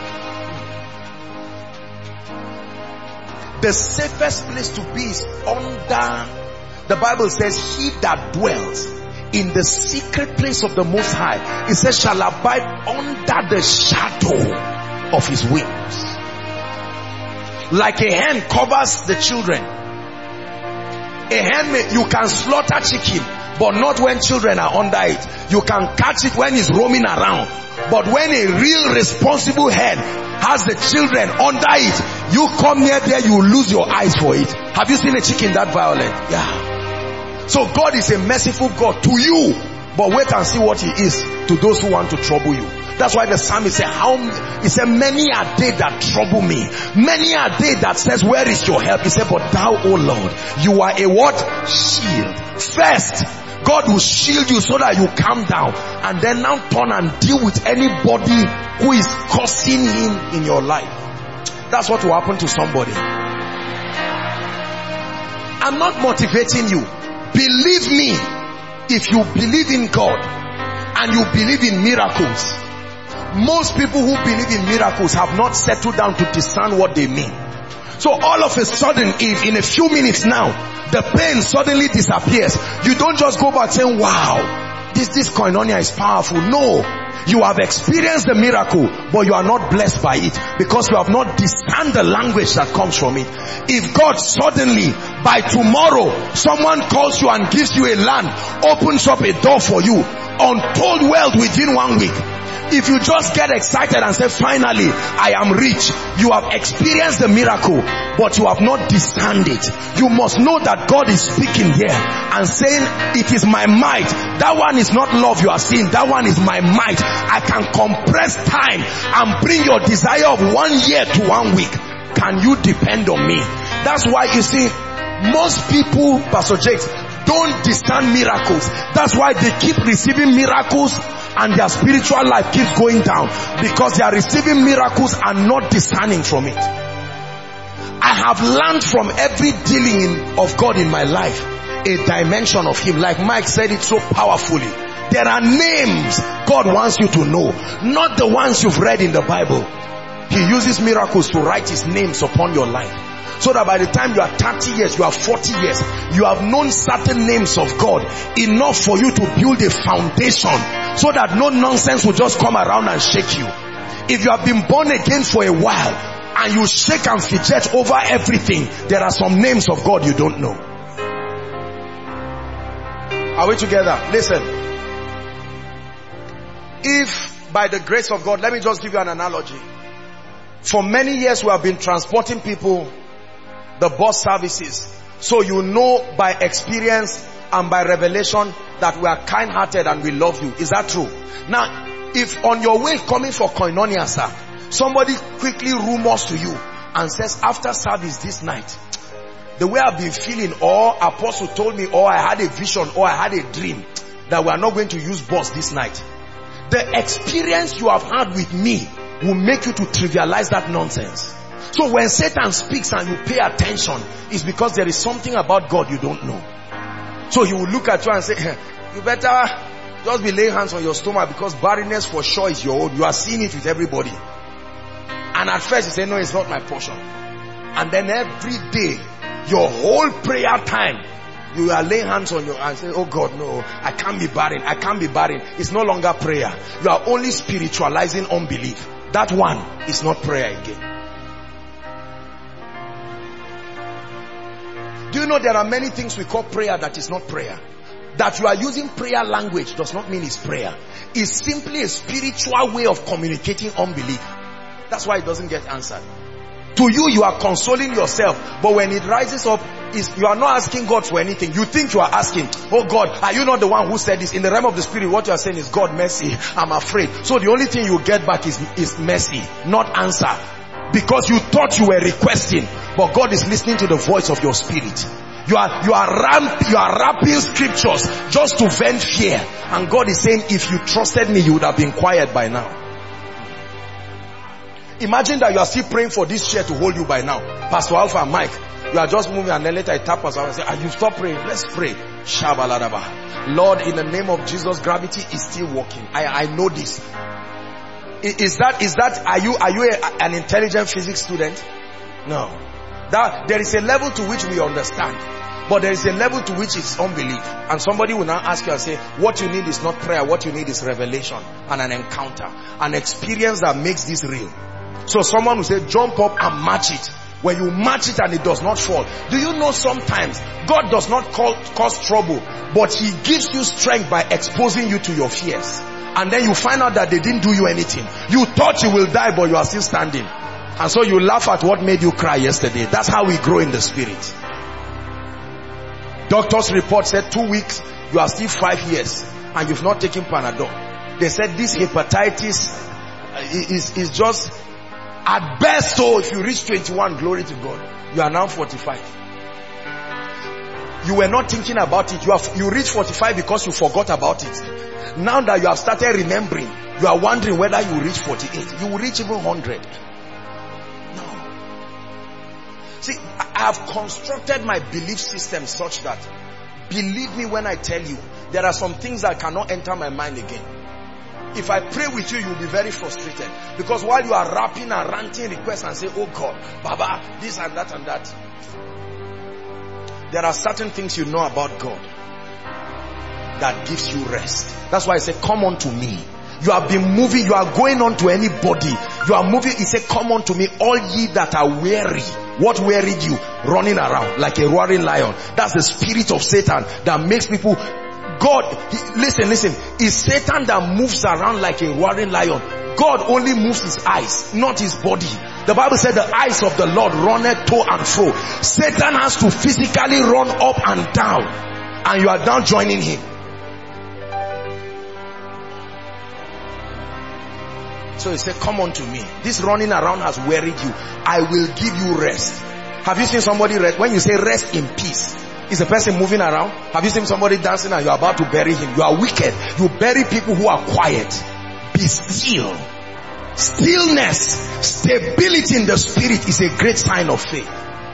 The safest place to be is under, the Bible says, he that dwells in the secret place of the Most High, it says, shall abide under the shadow of his wings. Like a hen covers the children. A hen, may, you can slaughter chicken, but not when children are under it. You can catch it when it's roaming around. But when a real responsible hen has the children under it, you come near there, you lose your eyes for it. Have you seen a chicken that violent? Yeah. So God is a merciful God to you, but wait and see what he is to those who want to trouble you. That's why the psalmist said, how, he said, many are they that trouble me. Many are they that says, where is your help? He said, but thou, O Lord, you are a what? Shield. First, God will shield you so that you calm down, and then now turn and deal with anybody who is causing him in your life. That's what will happen to somebody. I'm not motivating you. Believe me, if you believe in God and you believe in miracles, most people who believe in miracles have not settled down to discern what they mean. So all of a sudden, if in a few minutes now, the pain suddenly disappears, you don't just go back saying, wow, this, this koinonia is powerful. No, you have experienced the miracle, but you are not blessed by it because you have not discerned the language that comes from it. If God suddenly, by tomorrow, someone calls you and gives you a land, opens up a door for you, untold wealth within one week, if you just get excited and say, finally, I am rich, you have experienced the miracle, but you have not discerned it. You must know that God is speaking here and saying, it is my might. That one is not love you are seeing. That one is my might. I can compress time and bring your desire of one year to one week. Can you depend on me? That's why you see, most people, Pastor Jakes, don't discern miracles. That's why they keep receiving miracles and their spiritual life keeps going down, because they are receiving miracles and not discerning from it. I have learned from every dealing in, of God in my life, a dimension of him. Like Mike said it so powerfully. There are names God wants you to know, not the ones you've read in the Bible. He uses miracles to write his names upon your life, so that by the time you are thirty years, you are forty years, you have known certain names of God enough for you to build a foundation, so that no nonsense will just come around and shake you. If you have been born again for a while and you shake and fidget over everything, there are some names of God you don't know. Are we together? Listen. If by the grace of God, let me just give you an analogy. For many years we have been transporting people, the bus services, so you know by experience and by revelation that we are kind-hearted and we love you. Is that true? Now, if on your way coming for koinonia, sir, somebody quickly rumors to you and says, after service this night, the way I've been feeling, or apostle told me, or I had a vision, or I had a dream that we are not going to use bus this night. The experience you have had with me will make you to trivialize that nonsense. So when Satan speaks and you pay attention, it's because there is something about God you don't know. So he will look at you and say, you better just be laying hands on your stomach, because barrenness for sure is your own. You are seeing it with everybody. And at first you say, no, it's not my portion. And then every day, your whole prayer time, you are laying hands on your and say, oh God, no, I can't be barren. I can't be barren. It's no longer prayer. You are only spiritualizing unbelief. That one is not prayer again. Do you know there are many things we call prayer that is not prayer? That you are using prayer language does not mean it's prayer. It's simply a spiritual way of communicating unbelief. That's why it doesn't get answered. To you, you are consoling yourself, but when it rises up, is you are not asking God for anything. You think you are asking, oh God, are you not the one who said this? In the realm of the spirit, what you are saying is, God, mercy, I'm afraid. So the only thing you get back is, is mercy, not answer. Because you thought you were requesting, but God is listening to the voice of your spirit. You are, you are ramp, you are rapping scriptures just to vent fear. And God is saying, if you trusted me, you would have been quiet by now. Imagine that you are still praying for this chair to hold you by now. Pastor Alpha and Mike, you are just moving and then later I tap Pastor Alpha and say, ah, you stop praying, let's pray. Shabaladaba. Lord, in the name of Jesus, gravity is still working. I, I know this. Is that, is that, are you, are you a, an intelligent physics student? No. That, there is a level to which we understand. But there is a level to which it's unbelief. And somebody will now ask you and say, what you need is not prayer, what you need is revelation and an encounter. An experience that makes this real. So someone will say, jump up and match it. When you match it and it does not fall. Do you know sometimes God does not call, cause trouble, but He gives you strength by exposing you to your fears. And then you find out that they didn't do you anything. You thought you will die, but you are still standing. And so you laugh at what made you cry yesterday. That's how we grow in the spirit. Doctor's report said two weeks, you are still five years, and you've not taken Panadol. They said this hepatitis is, is just, at best, so if you reach twenty-one, glory to God, you are now forty-five. You were not thinking about it. You have, you reach forty-five because you forgot about it. Now that you have started remembering, you are wondering whether you reach forty-eight. You will reach even one hundred. No. See, I have constructed my belief system such that, believe me when I tell you, there are some things that cannot enter my mind again. If I pray with you, you'll be very frustrated. Because while you are rapping and ranting requests and say, oh God, Baba, this and that and that. There are certain things you know about God that gives you rest. That's why I say, come unto me. You have been moving, you are going on to anybody. You are moving, he said, come unto me, all ye that are weary. What wearied you? Running around like a roaring lion. That's the spirit of Satan that makes people... God, he, listen, listen. It's Satan that moves around like a roaring lion. God only moves his eyes, not his body. The Bible said the eyes of the Lord runneth to and fro. Satan has to physically run up and down. And you are now joining him. So he said, come unto me. This running around has wearied you. I will give you rest. Have you seen somebody rest? When you say rest in peace, is a person moving around? Have you seen somebody dancing and you're about to bury him? You are wicked. You bury people who are quiet. Be still. Stillness, stability in the spirit is a great sign of faith.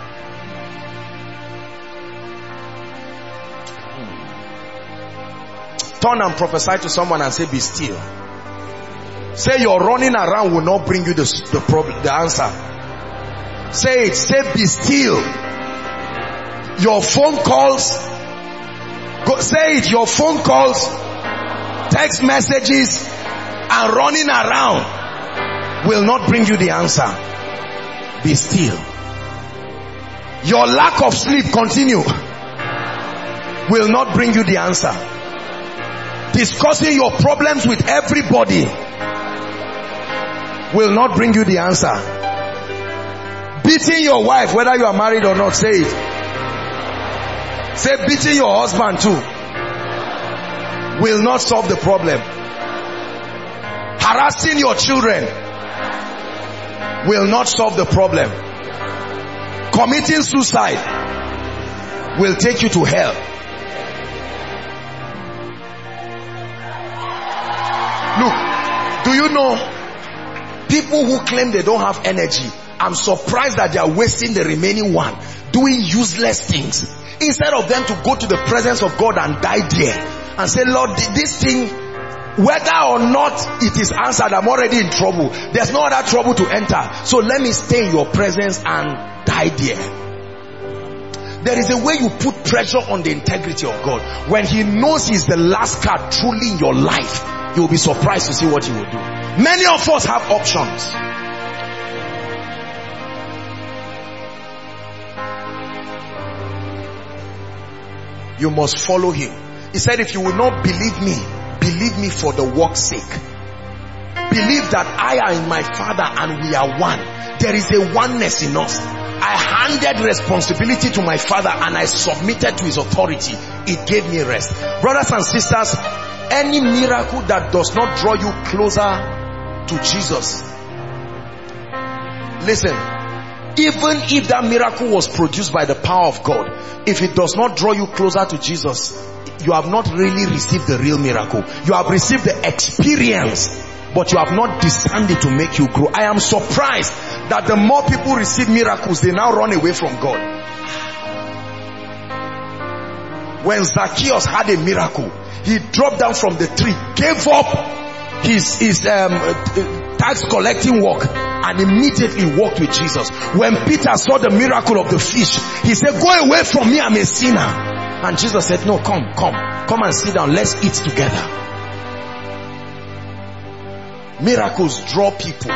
Turn and prophesy to someone and say, be still. Say your running around will not bring you the, the problem, the answer. Say it. Say be still. Your phone calls, go, say it, your phone calls, text messages, and running around will not bring you the answer. Be still. Your lack of sleep, continue, will not bring you the answer. Discussing your problems with everybody will not bring you the answer. Beating your wife, whether you are married or not, say it. Say beating your husband too will not solve the problem. Harassing your children will not solve the problem. Committing suicide will take you to hell. Look, do you know people who claim they don't have energy? I'm surprised that they are wasting the remaining one doing useless things. Instead of them to go to the presence of God and die there and say, Lord, this thing, whether or not it is answered, I'm already in trouble. There's no other trouble to enter. So let me stay in your presence and die there. There is a way you put pressure on the integrity of God. When he knows he's the last card truly in your life, you'll be surprised to see what he will do. Many of us have options. You must follow him. He said, if you will not believe me, believe me for the work's sake. believe that I am in my Father and we are one. There is a oneness in us. I handed responsibility to my Father and I submitted to his authority. It gave me rest. Brothers and sisters, any miracle that does not draw you closer to Jesus, listen, even if that miracle was produced by the power of God, if it does not draw you closer to Jesus, you have not really received the real miracle. You have received the experience, but you have not discerned it to make you grow. I am surprised that the more people receive miracles, they now run away from God. When Zacchaeus had a miracle, he dropped down from the tree, gave up his, his um, tax collecting work, and immediately walked with Jesus. When Peter saw the miracle of the fish, he said, go away from me, I'm a sinner. And Jesus said, no, come, come, come and sit down, let's eat together. Miracles draw people.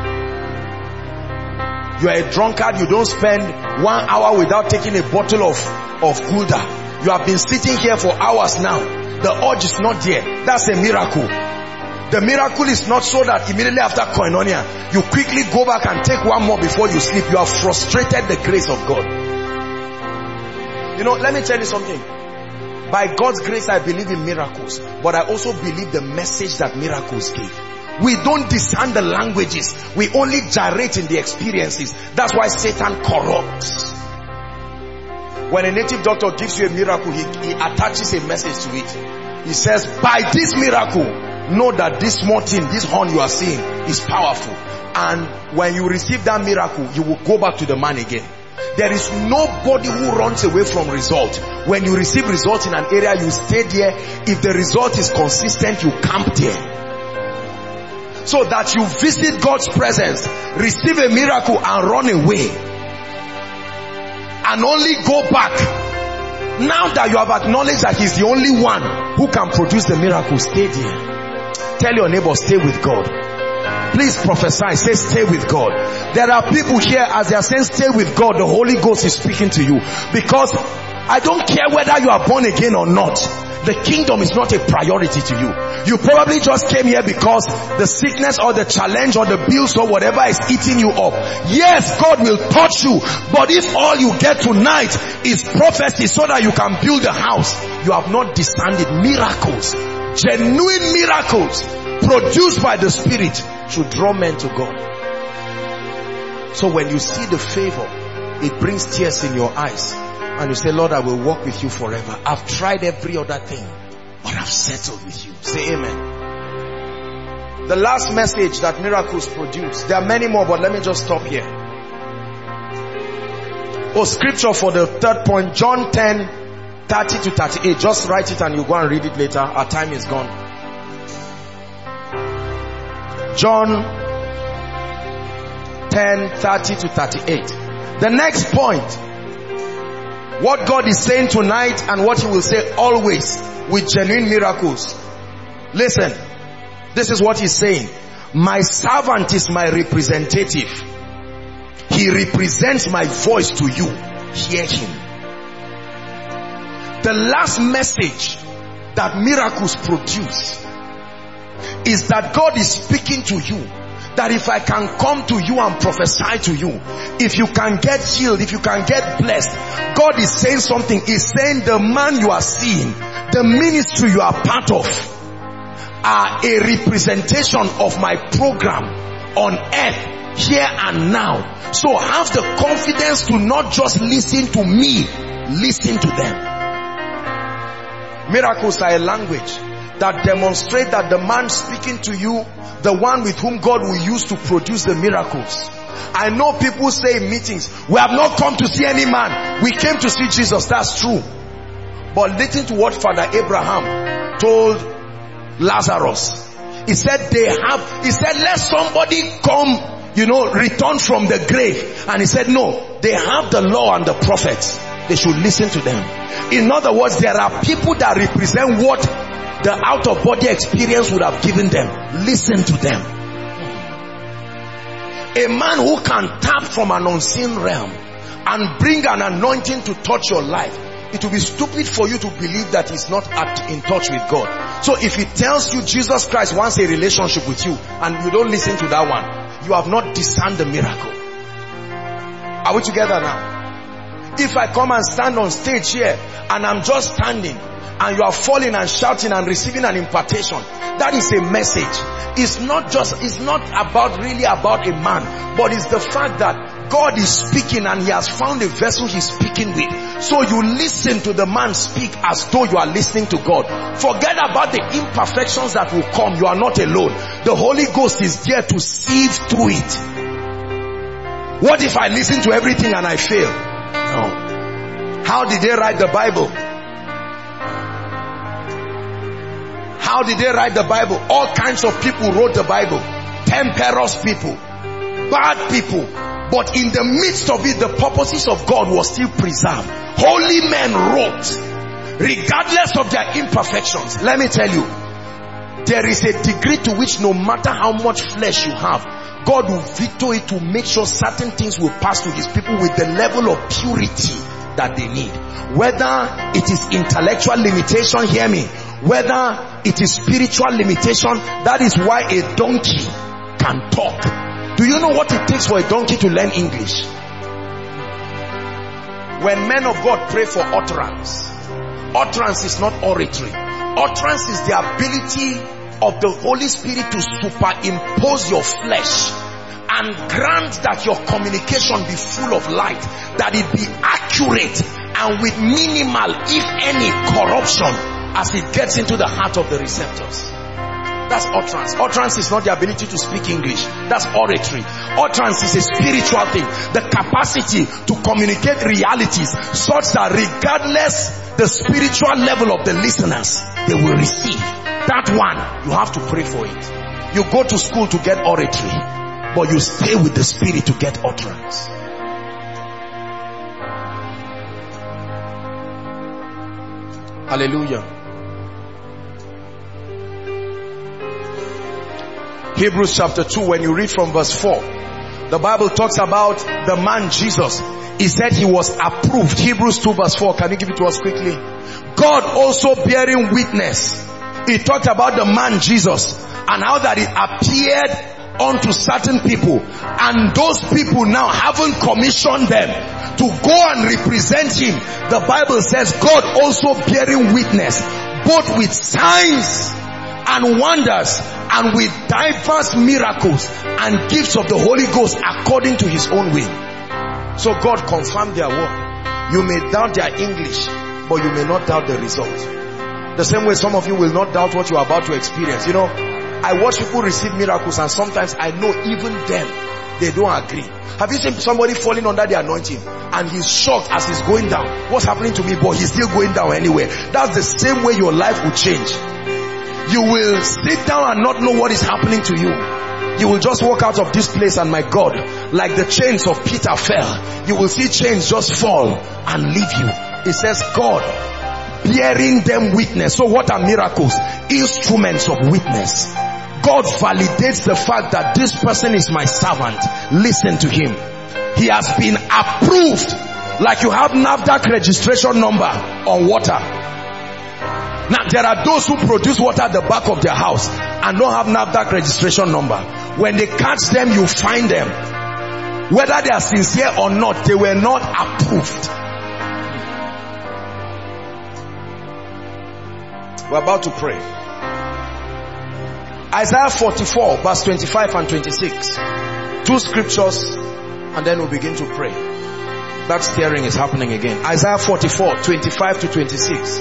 You are a drunkard, you don't spend one hour without taking a bottle of, of Gulda. You have been sitting here for hours now. The urge is not there. That's a miracle. The miracle is not so that immediately after koinonia, you quickly go back and take one more before you sleep. You have frustrated the grace of God. You know, let me tell you something. By God's grace, I believe in miracles. But I also believe the message that miracles give. We don't discern the languages. We only gyrate in the experiences. That's why Satan corrupts. When a native doctor gives you a miracle, he, he attaches a message to it. He says, by this miracle, know that this small thing, this horn you are seeing is powerful. And when you receive that miracle, you will go back to the man again. There is nobody who runs away from result. When you receive result in an area, you stay there. If the result is consistent, you camp there. So that you visit God's presence, receive a miracle and run away. And only go back. Now that you have acknowledged that he's the only one who can produce the miracle, stay there. Tell your neighbor, stay with God. Please prophesy, say stay with God. There are people here, as they are saying stay with God, the Holy Ghost is speaking to you. Because I don't care whether you are born again or not. The kingdom is not a priority to you. You probably just came here because the sickness or the challenge or the bills or whatever is eating you up. Yes, God will touch you. But if all you get tonight is prophecy so that you can build a house, you have not discerned it. Miracles, genuine miracles produced by the Spirit should draw men to God. So when you see the favor, it brings tears in your eyes. And you say, Lord, I will walk with you forever. I've tried every other thing, but I've settled with you. Say amen. The last message that miracles produce. There are many more, but let me just stop here. Oh, scripture for the third point. John ten, thirty to thirty-eight. Just write it and you go and read it later. Our time is gone. John ten, thirty to thirty-eight. The next point. What God is saying tonight and what he will say always with genuine miracles. Listen, this is what he's saying. My servant is my representative. He represents my voice to you. Hear him. The last message that miracles produce is that God is speaking to you. That if I can come to you and prophesy to you, if you can get healed, if you can get blessed, God is saying something. He's saying the man you are seeing, the ministry you are part of, are a representation of my program on earth, here and now. So have the confidence to not just listen to me, listen to them. Miracles are a language that demonstrate that the man speaking to you, the one with whom God will use to produce the miracles. I know people say in meetings, we have not come to see any man, we came to see Jesus. That's true. But listen to what Father Abraham told Lazarus. He said they have, he said let somebody come, you know, return from the grave. And he said no, they have the law and the prophets. They should listen to them. In other words, there are people that represent what the out-of-body experience would have given them. Listen to them. A man who can tap from an unseen realm and bring an anointing to touch your life. It will be stupid for you to believe that he's not at, in touch with God. So if it tells you Jesus Christ wants a relationship with you and you don't listen to that one, you have not discerned the miracle. Are we together now? If I come and stand on stage here and I'm just standing and you are falling and shouting and receiving an impartation, that is a message. It's not just, it's not about really about a man, but it's the fact that God is speaking and he has found a vessel he's speaking with. So you listen to the man speak as though you are listening to God. Forget about the imperfections that will come. You are not alone. The Holy Ghost is there to sieve through it. What if I listen to everything and I fail? No. How did they write the Bible? How did they write the Bible? All kinds of people wrote the Bible. Temperous people, bad people. But in the midst of it, the purposes of God was still preserved. Holy men wrote, regardless of their imperfections. Let me tell you, there is a degree to which no matter how much flesh you have, God will veto it to make sure certain things will pass to his people with the level of purity that they need. Whether it is intellectual limitation, hear me, whether it is spiritual limitation, that is why a donkey can talk. Do you know what it takes for a donkey to learn English? When men of God pray for utterance, utterance is not oratory. Utterance is the ability of the Holy Spirit to superimpose your flesh and grant that your communication be full of light, that it be accurate and with minimal, if any, corruption as it gets into the heart of the receptors. That's utterance. Utterance is not the ability to speak English. That's oratory. Utterance is a spiritual thing. The capacity to communicate realities such that regardless the spiritual level of the listeners, they will receive. That one, you have to pray for it. You go to school to get oratory, but you stay with the Spirit to get utterance. Hallelujah. Hebrews chapter two, when you read from verse four, the Bible talks about the man Jesus. He said he was approved. Hebrews two verse four. Can you give it to us quickly? God also bearing witness. He talked about the man Jesus and how that it appeared unto certain people, and those people now haven't commissioned them to go and represent him. The Bible says God also bearing witness, both with signs and wonders and with diverse miracles and gifts of the Holy Ghost according to his own will. So God confirmed their word. You may doubt their English, but you may not doubt the result. The same way some of you will not doubt what you are about to experience. You know, I watch people receive miracles and sometimes I know even them, they don't agree. Have you seen somebody falling under the anointing and he's shocked as he's going down? What's happening to me? But he's still going down anyway. That's the same way your life will change. You will sit down and not know what is happening to you. You will just walk out of this place and my God, like the chains of Peter fell, you will see chains just fall and leave you. It says God bearing them witness. So what are miracles? Instruments of witness. God validates the fact that this person is my servant. Listen to him. He has been approved. Like you have NAFDAC registration number on water. Now there are those who produce water at the back of their house and don't have NAFDAC registration number. When they catch them, you find them. Whether they are sincere or not, they were not approved. We're about to pray. Isaiah forty-four verse twenty-five and twenty-six. Two scriptures and then we'll begin to pray. That stirring is happening again. Isaiah forty-four, twenty-five to twenty-six.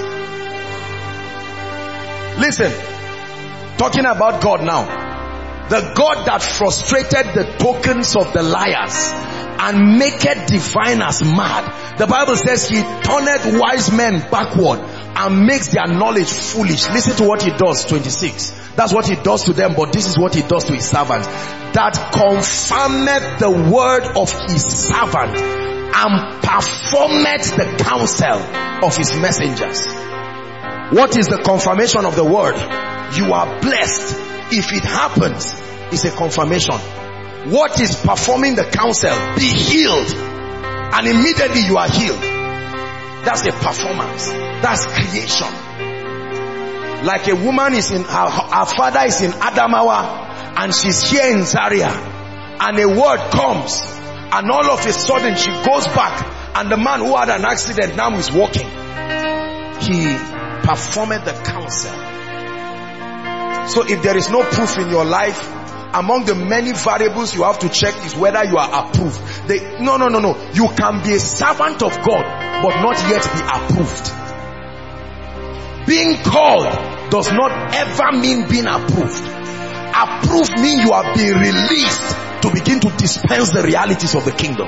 Listen, talking about God now. The God that frustrated the tokens of the liars and maketh diviners mad. The Bible says he turneth wise men backward and makes their knowledge foolish. Listen to what he does, twenty-six. That's what he does to them, but this is what he does to his servants. That confirmeth the word of his servant and performeth the counsel of his messengers. What is the confirmation of the word? You are blessed. If it happens, it's a confirmation. What is performing the counsel? Be healed. And immediately you are healed. That's a performance. That's creation. Like a woman is in, her, her father is in Adamawa and she's here in Zaria, and a word comes and all of a sudden she goes back and the man who had an accident now is walking. He performed the counsel. So if there is no proof in your life, among the many variables you have to check is whether you are approved. They, no, no, no, no. You can be a servant of God but not yet be approved. Being called does not ever mean being approved. Approved means you are being released to begin to dispense the realities of the kingdom.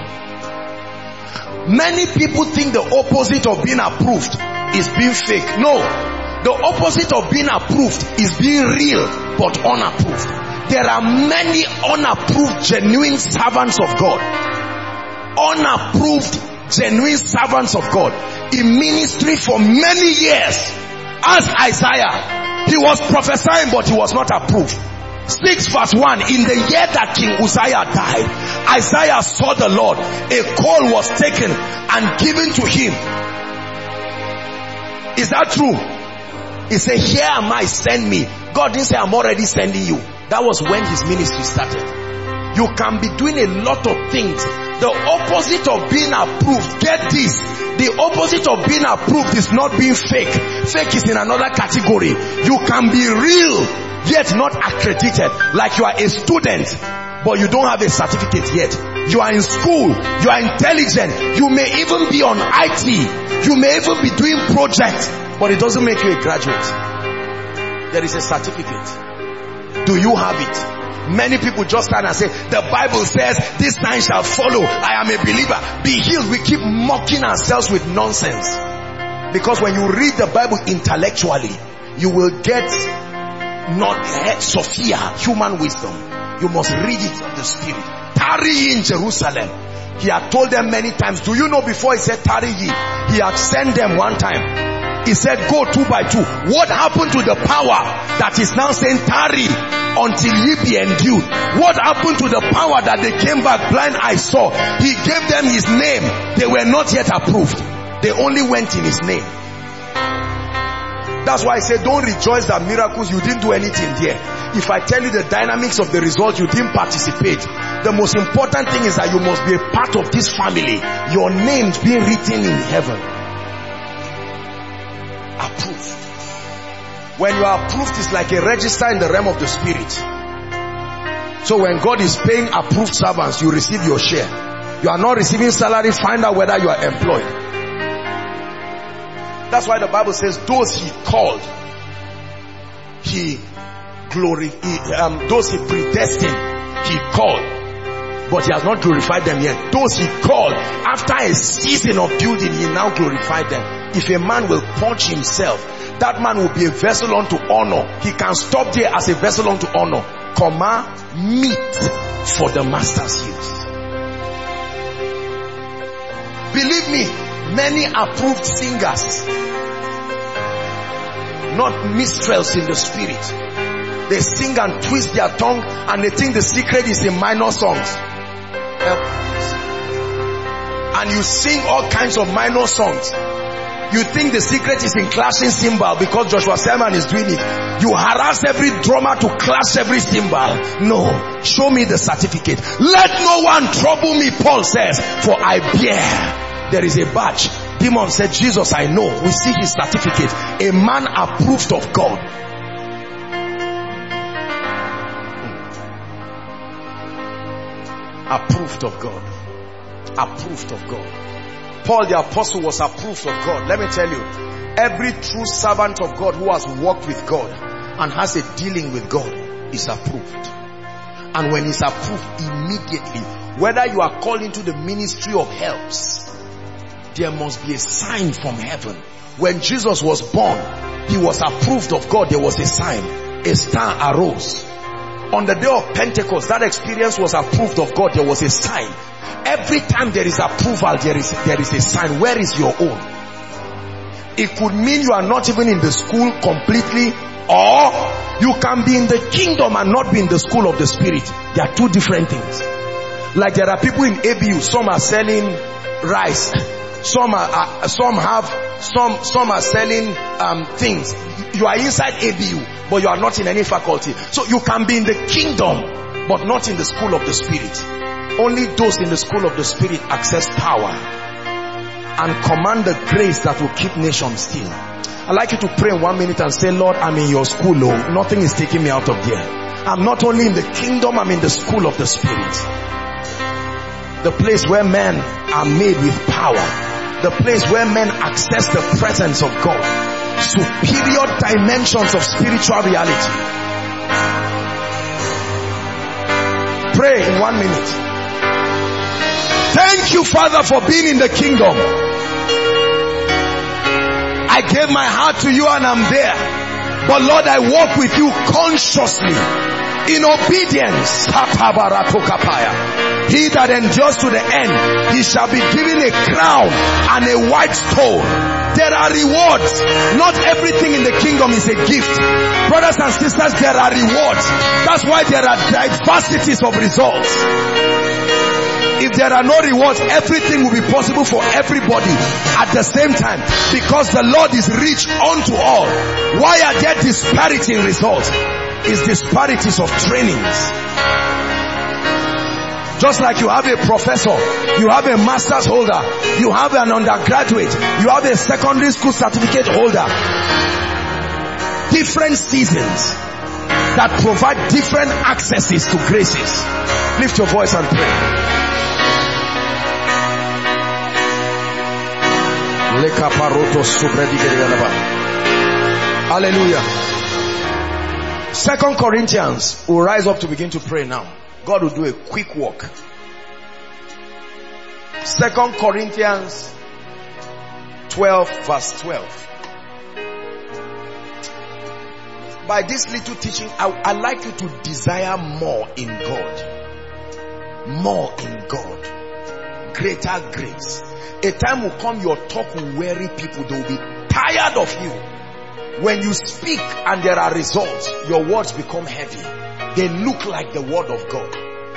Many people think the opposite of being approved is being fake. No. The opposite of being approved is being real but unapproved. There are many unapproved, genuine servants of God. Unapproved, genuine servants of God in ministry for many years. As Isaiah, he was prophesying but he was not approved. six verse one, in the year that King Uzziah died, Isaiah saw the Lord. A call was taken and given to him. Is that true? He said, here am I, send me. God didn't say, I'm already sending you. That was when his ministry started. You can be doing a lot of things. The opposite of being approved, get this, the opposite of being approved is not being fake. Fake is in another category. You can be real yet not accredited. Like you are a student but you don't have a certificate yet. You are in school, you are intelligent, you may even be on I T, you may even be doing projects, but it doesn't make you a graduate. There is a certificate. Do you have it? Many people just stand and say, the Bible says this sign shall follow. I am a believer. Be healed. We keep mocking ourselves with nonsense. Because when you read the Bible intellectually, you will get not Sophia, human wisdom. You must read it of the Spirit. Tarry in Jerusalem. He had told them many times. Do you know before he said tarry ye, he had sent them one time. He said go two by two. What happened to the power that is now saying tarry until ye be endued? What happened to the power that they came back blind I saw? He gave them his name. They were not yet approved. They only went in his name. That's why I say don't rejoice that miracles, you didn't do anything there. If I tell you the dynamics of the result, you didn't participate. The most important thing is that you must be a part of this family. Your names being written in heaven. Approved. When you are approved, it's like a register in the realm of the Spirit. So when God is paying approved servants, you receive your share. You are not receiving salary, find out whether you are employed. That's why the Bible says those he called, he glory, he, um, those he predestined, he called, but he has not glorified them yet. Those he called, after a season of building, he now glorified them. If a man will purge himself, that man will be a vessel unto honor. He can stop there as a vessel unto honor, comma, meet for the master's use. Believe me, many approved singers, not minstrels in the Spirit, they sing and twist their tongue and they think the secret is in minor songs. And you sing all kinds of minor songs. You think the secret is in clashing cymbal because Joshua Selman is doing it. You harass every drummer to clash every cymbal. No. Show me the certificate. Let no one trouble me, Paul says, for I bear. There is a badge. Demon said, Jesus, I know. We see his certificate. A man approved of God. Approved of God. Approved of God. Paul the apostle was approved of God. Let me tell you, every true servant of God who has walked with God and has a dealing with God is approved. And when he's approved, immediately, whether you are called into the ministry of helps, there must be a sign from heaven. When Jesus was born, he was approved of God. There was a sign. A star arose. On the day of Pentecost, that experience was approved of God. There was a sign. Every time there is approval, there is, there is a sign. Where is your own? It could mean you are not even in the school completely, or you can be in the kingdom and not be in the school of the Spirit. There are two different things. Like there are people in A B U, some are selling rice. Some are, are some have some some are selling um, things. You are inside A B U, but you are not in any faculty. So you can be in the kingdom, but not in the school of the Spirit. Only those in the school of the Spirit access power and command the grace that will keep nations still. I'd like you to pray in one minute and say, Lord, I'm in your school. Oh, nothing is taking me out of there. I'm not only in the kingdom, I'm in the school of the Spirit. The place where men are made with power. The place where men access the presence of God. Superior dimensions of spiritual reality. Pray in one minute. Thank you, Father, for being in the kingdom. I gave my heart to you and I'm there. But Lord, I walk with you consciously in obedience. He that endures to the end, he shall be given a crown and a white stole. There are rewards. Not everything in the kingdom is a gift. Brothers and sisters, there are rewards. That's why there are diversities of results. If there are no rewards, everything will be possible for everybody at the same time, because the Lord is rich unto all. Why are there disparity in results? It's disparities of trainings. Just like you have a professor, you have a master's holder, you have an undergraduate, you have a secondary school certificate holder. Different seasons that provide different accesses to graces. Lift your voice and pray. Hallelujah. Second Corinthians, will rise up to begin to pray now. God will do a quick walk. Second Corinthians twelve verse twelve. By this little teaching, I, I like you to desire more in God. More in God. Greater grace. A time will come, your talk will weary people. They will be tired of you. When you speak and there are results, your words become heavy. They look like the word of God.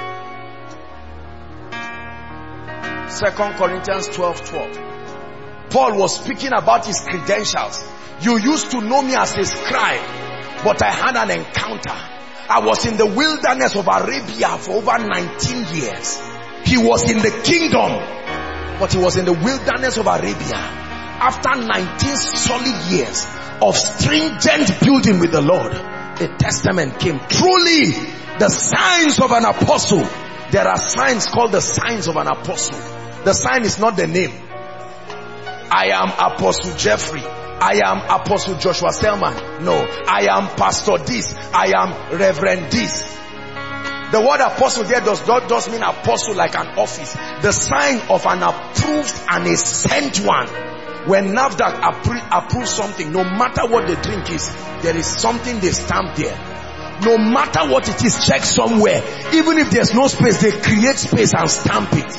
Second Corinthians twelve twelve. Paul was speaking about his credentials. You used to know me as a scribe, but I had an encounter. I was in the wilderness of Arabia for over nineteen years. He was in the kingdom, but he was in the wilderness of Arabia. After nineteen solid years of stringent building with the Lord, the testament came. Truly, the signs of an apostle. There are signs called the signs of an apostle. The sign is not the name. I am Apostle Jeffrey. I am Apostle Joshua Selman. No, I am Pastor this. I am Reverend this. The word apostle there does not just mean apostle like an office. The sign of an approved and a sent one. When NAFDAC appro approves something, no matter what the drink is, there is something they stamp there. No matter what it is, check somewhere. Even if there's no space, they create space and stamp it.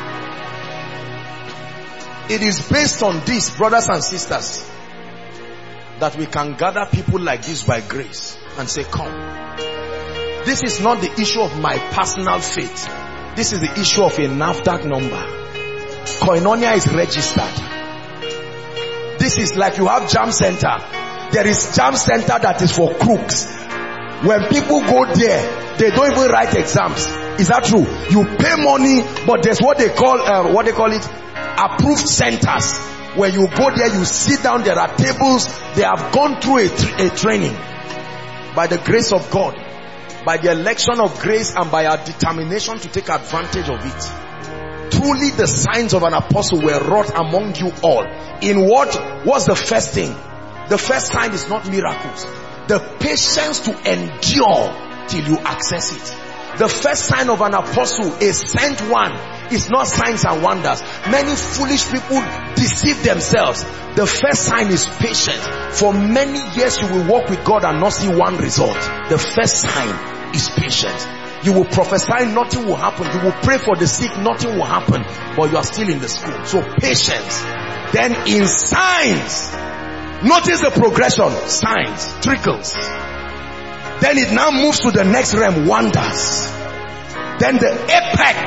It is based on this, brothers and sisters, that we can gather people like this by grace and say, come. This is not the issue of my personal faith. This is the issue of a NAFDAC number. Koinonia is registered. This is like you have Jam Center. There is Jam Center that is for crooks. When people go there, they don't even write exams. Is that true? You pay money, but there's what they call, uh, what they call it, approved centers. When you go there, you sit down, there are tables, they have gone through a, tra a training. By the grace of God, by the election of grace and by our determination to take advantage of it. Truly the signs of an apostle were wrought among you all. In what was the first thing? The first sign is not miracles. The patience to endure till you access it. The first sign of an apostle, a sent one, is not signs and wonders. Many foolish people deceive themselves. The first sign is patience. For many years you will walk with God and not see one result. The first sign is patience. You will prophesy, nothing will happen. You will pray for the sick, nothing will happen. But you are still in the school. So patience. Then in signs, notice the progression. Signs, trickles. Then it now moves to the next realm, wonders. Then the apex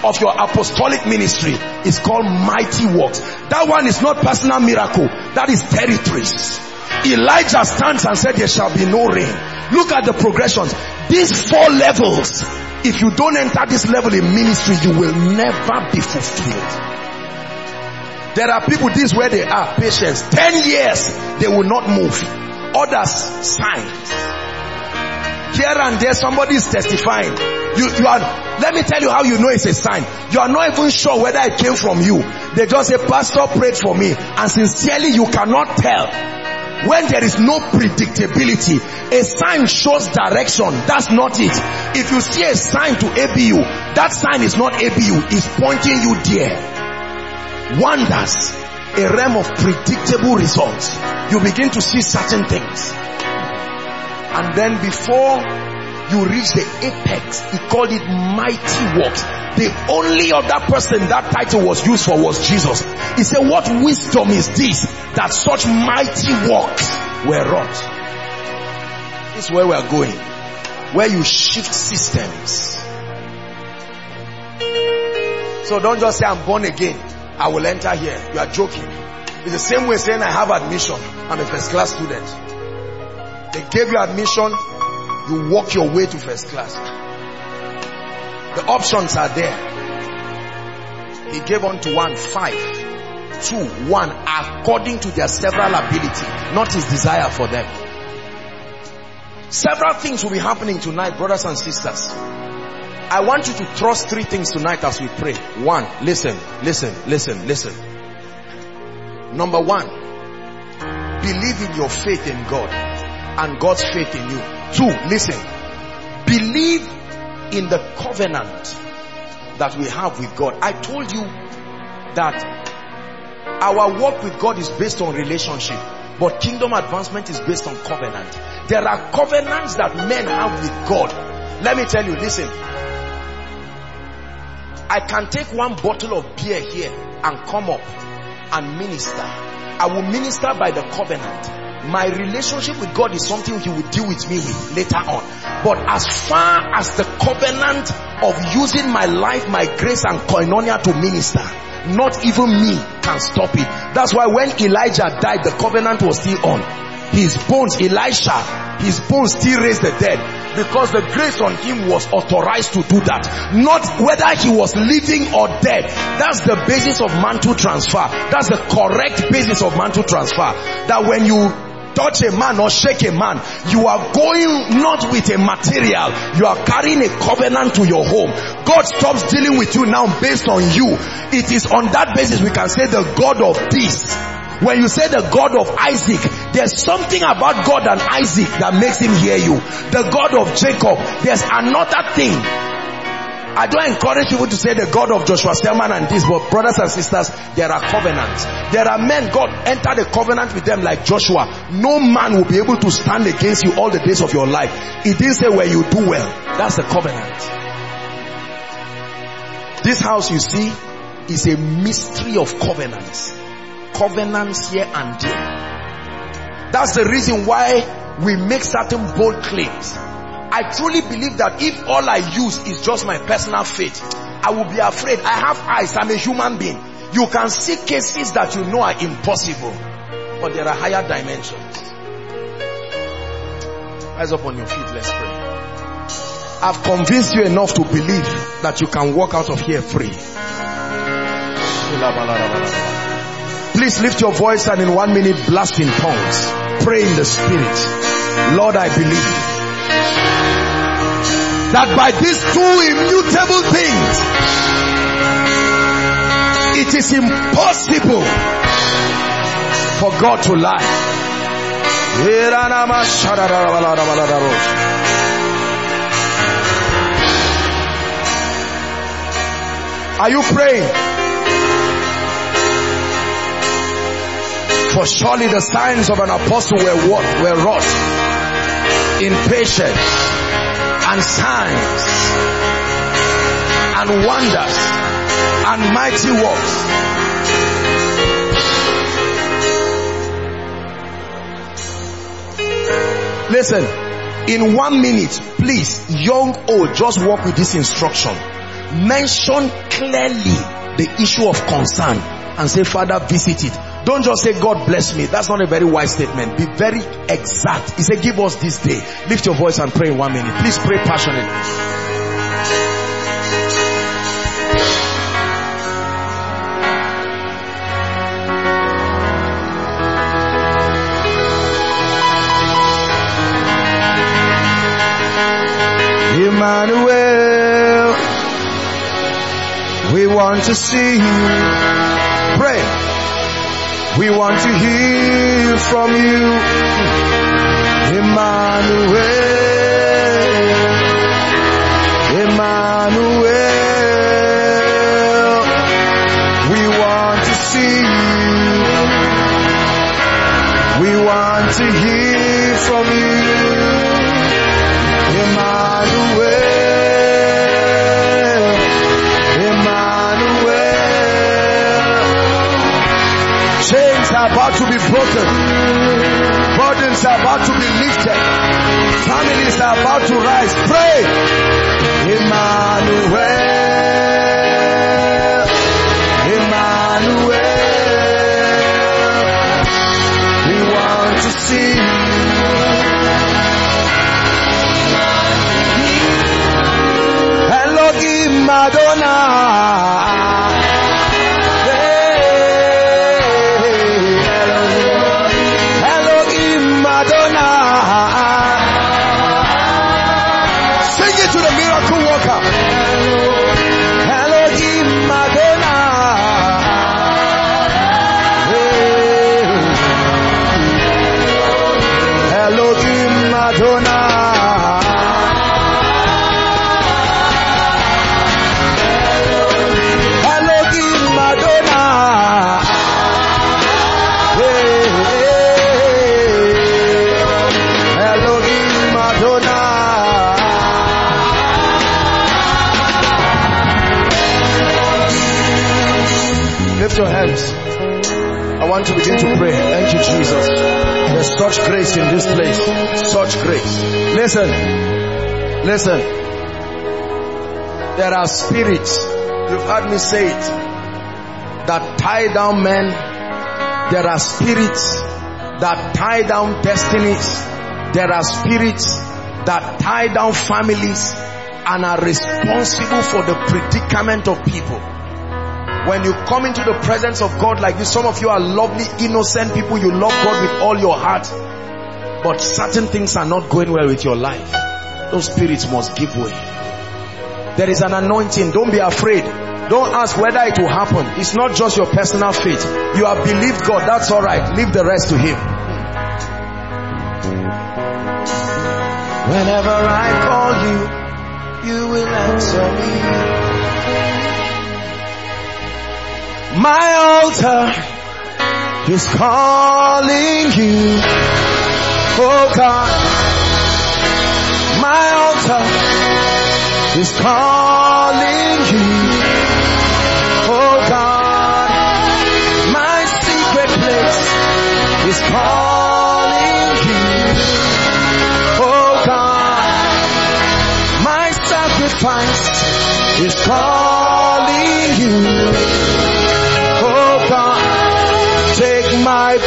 of your apostolic ministry is called mighty works. That one is not personal miracle. That is territories. Elijah stands and said, there shall be no rain. Look at the progressions. These four levels, if you don't enter this level in ministry, you will never be fulfilled. There are people, this is where they are, patience. Ten years, they will not move. Others, signs. Here and there, somebody is testifying. You, you are, let me tell you how you know it's a sign. You are not even sure whether it came from you. They just say, pastor prayed for me. And sincerely, you cannot tell. When there is no predictability, a sign shows direction. That's not it. If you see a sign to A B U, that sign is not A B U. It's pointing you there. Wonders, a realm of predictable results. You begin to see certain things. And then before you reach the apex, he called it mighty works. The only other person that title was used for was Jesus. He said, what wisdom is this that such mighty works were wrought? This is where we are going, where you shift systems. So don't just say, I'm born again, I will enter here. You are joking. It's the same way saying I have admission, I'm a first class student. They gave you admission, you walk your way to first class. The options are there. He gave unto one five, two, one, according to their several ability, not his desire for them. Several things will be happening tonight, brothers and sisters. I want you to trust three things tonight as we pray. One, listen, listen, listen, listen. Number one, believe in your faith in God and God's faith in you. Two, listen, believe in the covenant that we have with God. I told you that our walk with God is based on relationship, but kingdom advancement is based on covenant. There are covenants that men have with God. Let me tell you, listen, I can take one bottle of beer here and come up and minister. I will minister by the covenant. My relationship with God is something he will deal with me with later on. But as far as the covenant of using my life, my grace and koinonia to minister, not even me can stop it. That's why when Elijah died, the covenant was still on. His bones, Elisha, his bones still raised the dead, because the grace on him was authorized to do that. Not whether he was living or dead. That's the basis of mantle transfer. That's the correct basis of mantle transfer. That when you touch a man or shake a man, you are going not with a material, you are carrying a covenant to your home. God stops dealing with you now based on you. It is on that basis we can say the God of this. When you say the God of Isaac, there's something about God and Isaac that makes him hear you. The God of Jacob, there's another thing. I don't encourage people to say the God of Joshua Selman and this, but brothers and sisters, there are covenants. There are men, God entered a covenant with them like Joshua. No man will be able to stand against you all the days of your life. He didn't say where you do well. That's the covenant. This house you see is a mystery of covenants. Covenants here and there. That's the reason why we make certain bold claims. I truly believe that if all I use is just my personal faith, I will be afraid. I have eyes, I'm a human being. You can see cases that you know are impossible, but there are higher dimensions. Rise up on your feet, let's pray. I've convinced you enough to believe that you can walk out of here free. Please lift your voice and in one minute blast in tongues. Pray in the spirit. Lord, I believe that by these two immutable things, it is impossible for God to lie. Are you praying? For surely the signs of an apostle were what? Were wrought in patience and signs and wonders and mighty works. Listen, in one minute, please, young, old, just walk with this instruction. mention clearly the issue of concern and say, Father, visit it. Don't just say, God bless me. That's not a very wise statement. Be very exact. He said, give us this day. Lift your voice and pray in one minute. Please pray passionately. Emmanuel, we want to see you. Pray. We want to hear from you. Emmanuel, Emmanuel, we want to see you. We want to hear from you. Emmanuel, chains are about to be broken. Burdens are about to be lifted. Families are about to rise. Pray. Emmanuel, Emmanuel, we want to see you. Elohim Madonna. To the miracle worker. Elohim Madonna. Elohim Madonna. Elohim Madonna. Elohim Madonna. Lift your hands. I want to begin to pray. Thank you, Jesus. There's such grace in this place. Such grace. Listen. Listen. There are spirits, you've heard me say it, that tie down men. There are spirits that tie down destinies. There are spirits that tie down families and are responsible for the predicament of people. When you come into the presence of God like this, some of you are lovely, innocent people. You love God with all your heart. But certain things are not going well with your life. Those spirits must give way. There is an anointing. Don't be afraid. Don't ask whether it will happen. It's not just your personal faith. You have believed God. That's alright. Leave the rest to Him. Whenever I call you, you will answer me. My altar is calling you, oh God. My altar is calling you, oh God. My secret place is calling you, oh God. My sacrifice is calling you. Take my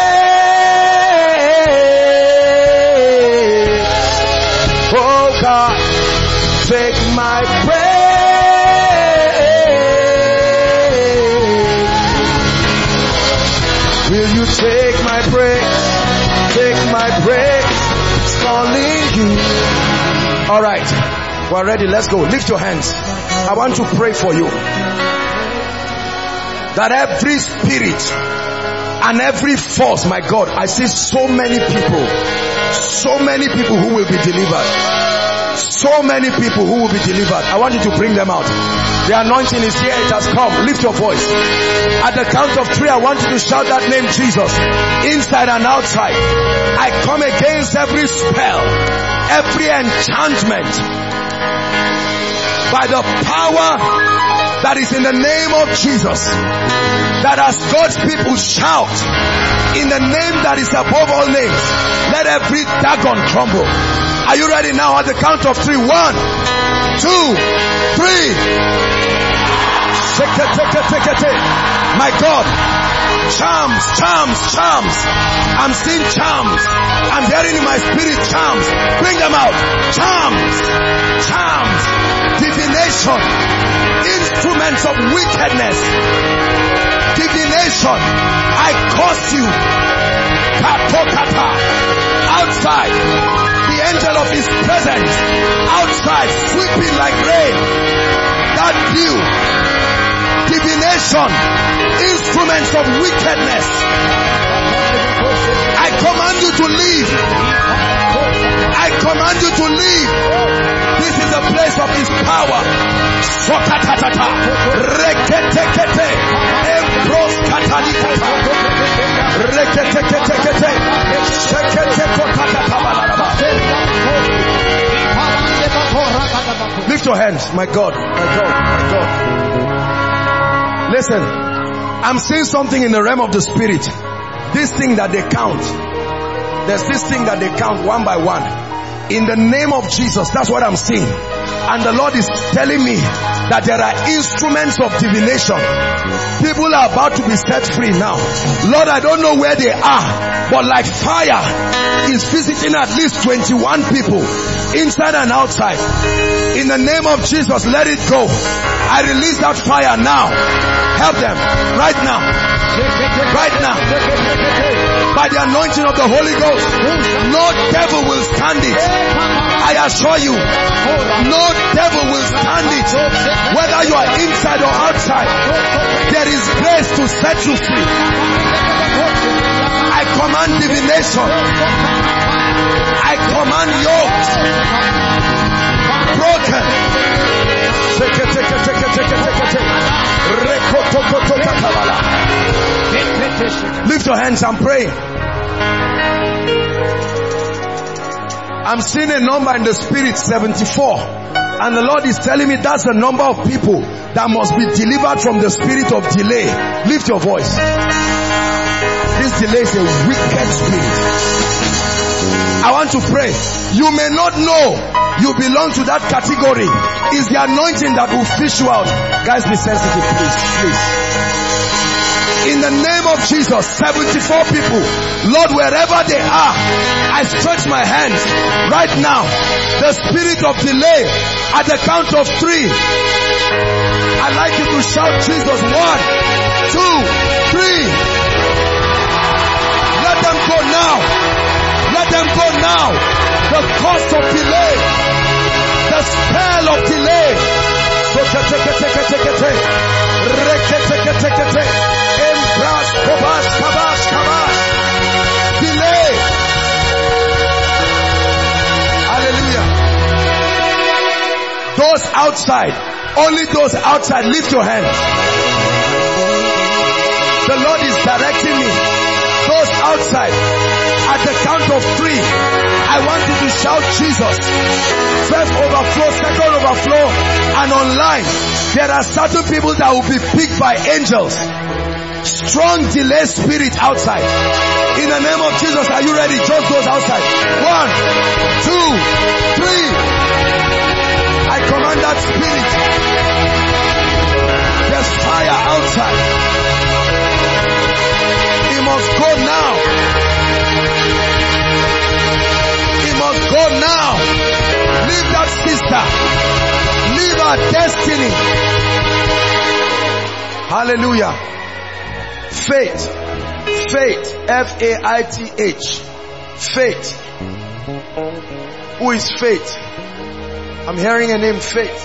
praise, oh God, take my praise. Will you take my praise, take my praise, it's calling you. Alright, we're ready, let's go. Lift your hands. I want to pray for you. That every spirit and every force, my God, I see so many people, so many people who will be delivered. So many people who will be delivered. I want you to bring them out. The anointing is here, it has come. Lift your voice. At the count of three, I want you to shout that name, Jesus, inside and outside. I come against every spell, every enchantment, by the power that is in the name of Jesus. That as God's people shout in the name that is above all names, let every dagon crumble. Are you ready now? At the count of three. One, two, three. My God. Charms, charms, charms. I'm seeing charms. I'm hearing in my spirit charms. Bring them out. Charms, charms, divination, instruments of wickedness, divination. I curse you. Katokata. Outside, the angel of his presence. Outside, sweeping like rain. That view. Divination, instruments of wickedness. I command you to leave. I command you to leave. This is the place of his power. Sokatatata, reketekete, embroskatalikata, reketeketekete, sheketekotatatabalaraba. Lift your hands, my God, my God, my God. Listen, I'm seeing something in the realm of the spirit. This thing that they count. There's this thing that they count one by one. In the name of Jesus, that's what I'm seeing. And the Lord is telling me that there are instruments of divination. People are about to be set free now. Lord, I don't know where they are, but like fire is visiting at least twenty-one people, inside and outside. In the name of Jesus, let it go. I release that fire now. Help them right now. Right now. By the anointing of the Holy Ghost, no devil will stand it. I assure you, no devil will stand it. Whether you are inside or outside, there is grace to set you free. I command divination. I command yokes broken. Lift your hands and pray. I'm seeing a number in the spirit, seventy-four. And the Lord is telling me that's the number of people that must be delivered from the spirit of delay. Lift your voice. This delay is a wicked spirit. I want to pray. You may not know you belong to that category. It's the anointing that will fish you out. Guys, be sensitive, please, please. In the name of Jesus, seventy-four people, Lord, wherever they are, I stretch my hands right now. The spirit of delay, at the count of three, I'd like you to shout Jesus. One, two, three. Let them go now. Let them go now. The cost of delay, the spell of delay. Delay. Hallelujah. Those outside, only those outside, lift your hands. The Lord is directing me. Those outside, at the count of three, I want you to shout Jesus. First overflow, second overflow, and online. There are certain people that will be picked by angels. Strong delay spirit outside. In the name of Jesus, are you ready? Just those outside. One, two, three. I command that spirit. There's fire outside. It must go now. It must go now. Leave that sister. Leave her destiny. Hallelujah. Faith. Faith. F A I T H. Faith. Who is Faith? I'm hearing a name, Faith.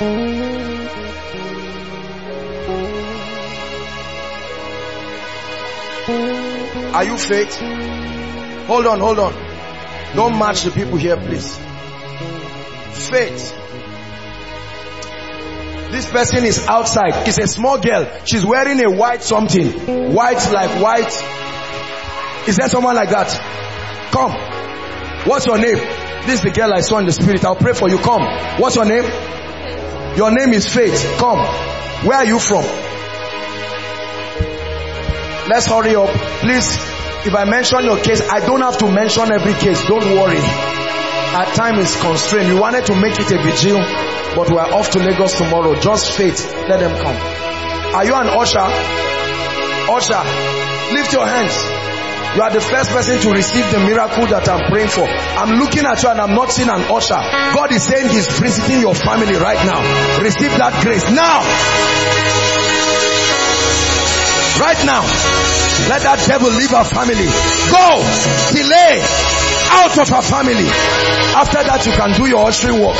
Are you Faith? Hold on, hold on. Don't match the people here, please. Faith. This person is outside. It's a small girl. She's wearing a white something. White like white. Is there someone like that? Come. What's your name? This is the girl I saw in the spirit. I'll pray for you. Come. What's your name? Your name is Faith. Come. Where are you from? Let's hurry up. Please, if I mention your case, I don't have to mention every case. Don't worry. Our time is constrained. We wanted to make it a vigil, but we're off to Lagos tomorrow. Just Faith. Let them come. Are you an usher? Usher, lift your hands. You are the first person to receive the miracle that I'm praying for. I'm looking at you and I'm not seeing an usher. God is saying He's visiting your family right now. Receive that grace now. Right now. Let that devil leave our family. Go. Delay. Out of our family. After that you can do your ushering work.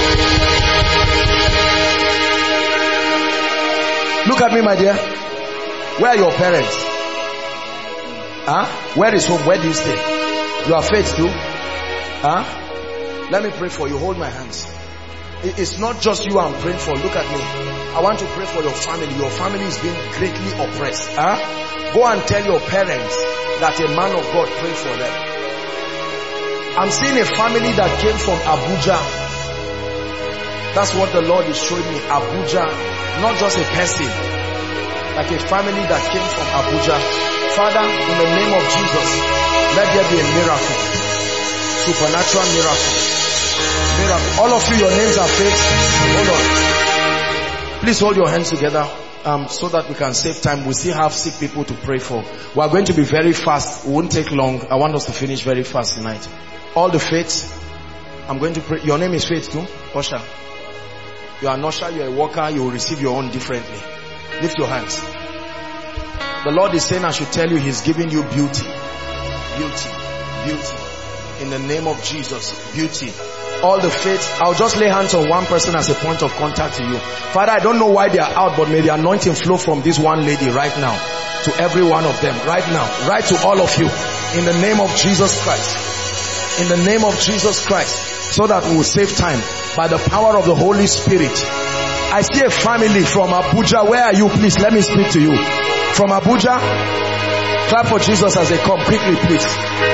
Look at me, my dear. Where are your parents? Huh? Where is home? Where do you stay? You are faith too? Huh? Let me pray for you. Hold my hands. It's not just you I'm praying for. Look at me. I want to pray for your family. Your family is being greatly oppressed. Huh? Go and tell your parents that a man of God pray for them. I'm seeing a family that came from Abuja. That's what the Lord is showing me. Abuja. Not just a person. Like a family that came from Abuja. Father, in the name of Jesus, let there be a miracle. Supernatural miracle. Miracle. All of you, your names are fixed. Hold on. Please hold your hands together um, so that we can save time. We still have sick people to pray for. We are going to be very fast. It won't take long. I want us to finish very fast tonight. All the faiths, I'm going to pray. Your name is Faith too? Osha. You are an usher, you are a worker, you will receive your own differently. Lift your hands. The Lord is saying I should tell you He's giving you beauty. Beauty. Beauty. In the name of Jesus. Beauty. All the faith. I'll just lay hands on one person as a point of contact to you. Father, I don't know why they are out, but may the anointing flow from this one lady right now to every one of them. Right now. Right to all of you. In the name of Jesus Christ. In the name of Jesus Christ. So that we will save time. By the power of the Holy Spirit. I see a family from Abuja. Where are you, please? Let me speak to you. From Abuja. Clap for Jesus as they come. Quickly, please.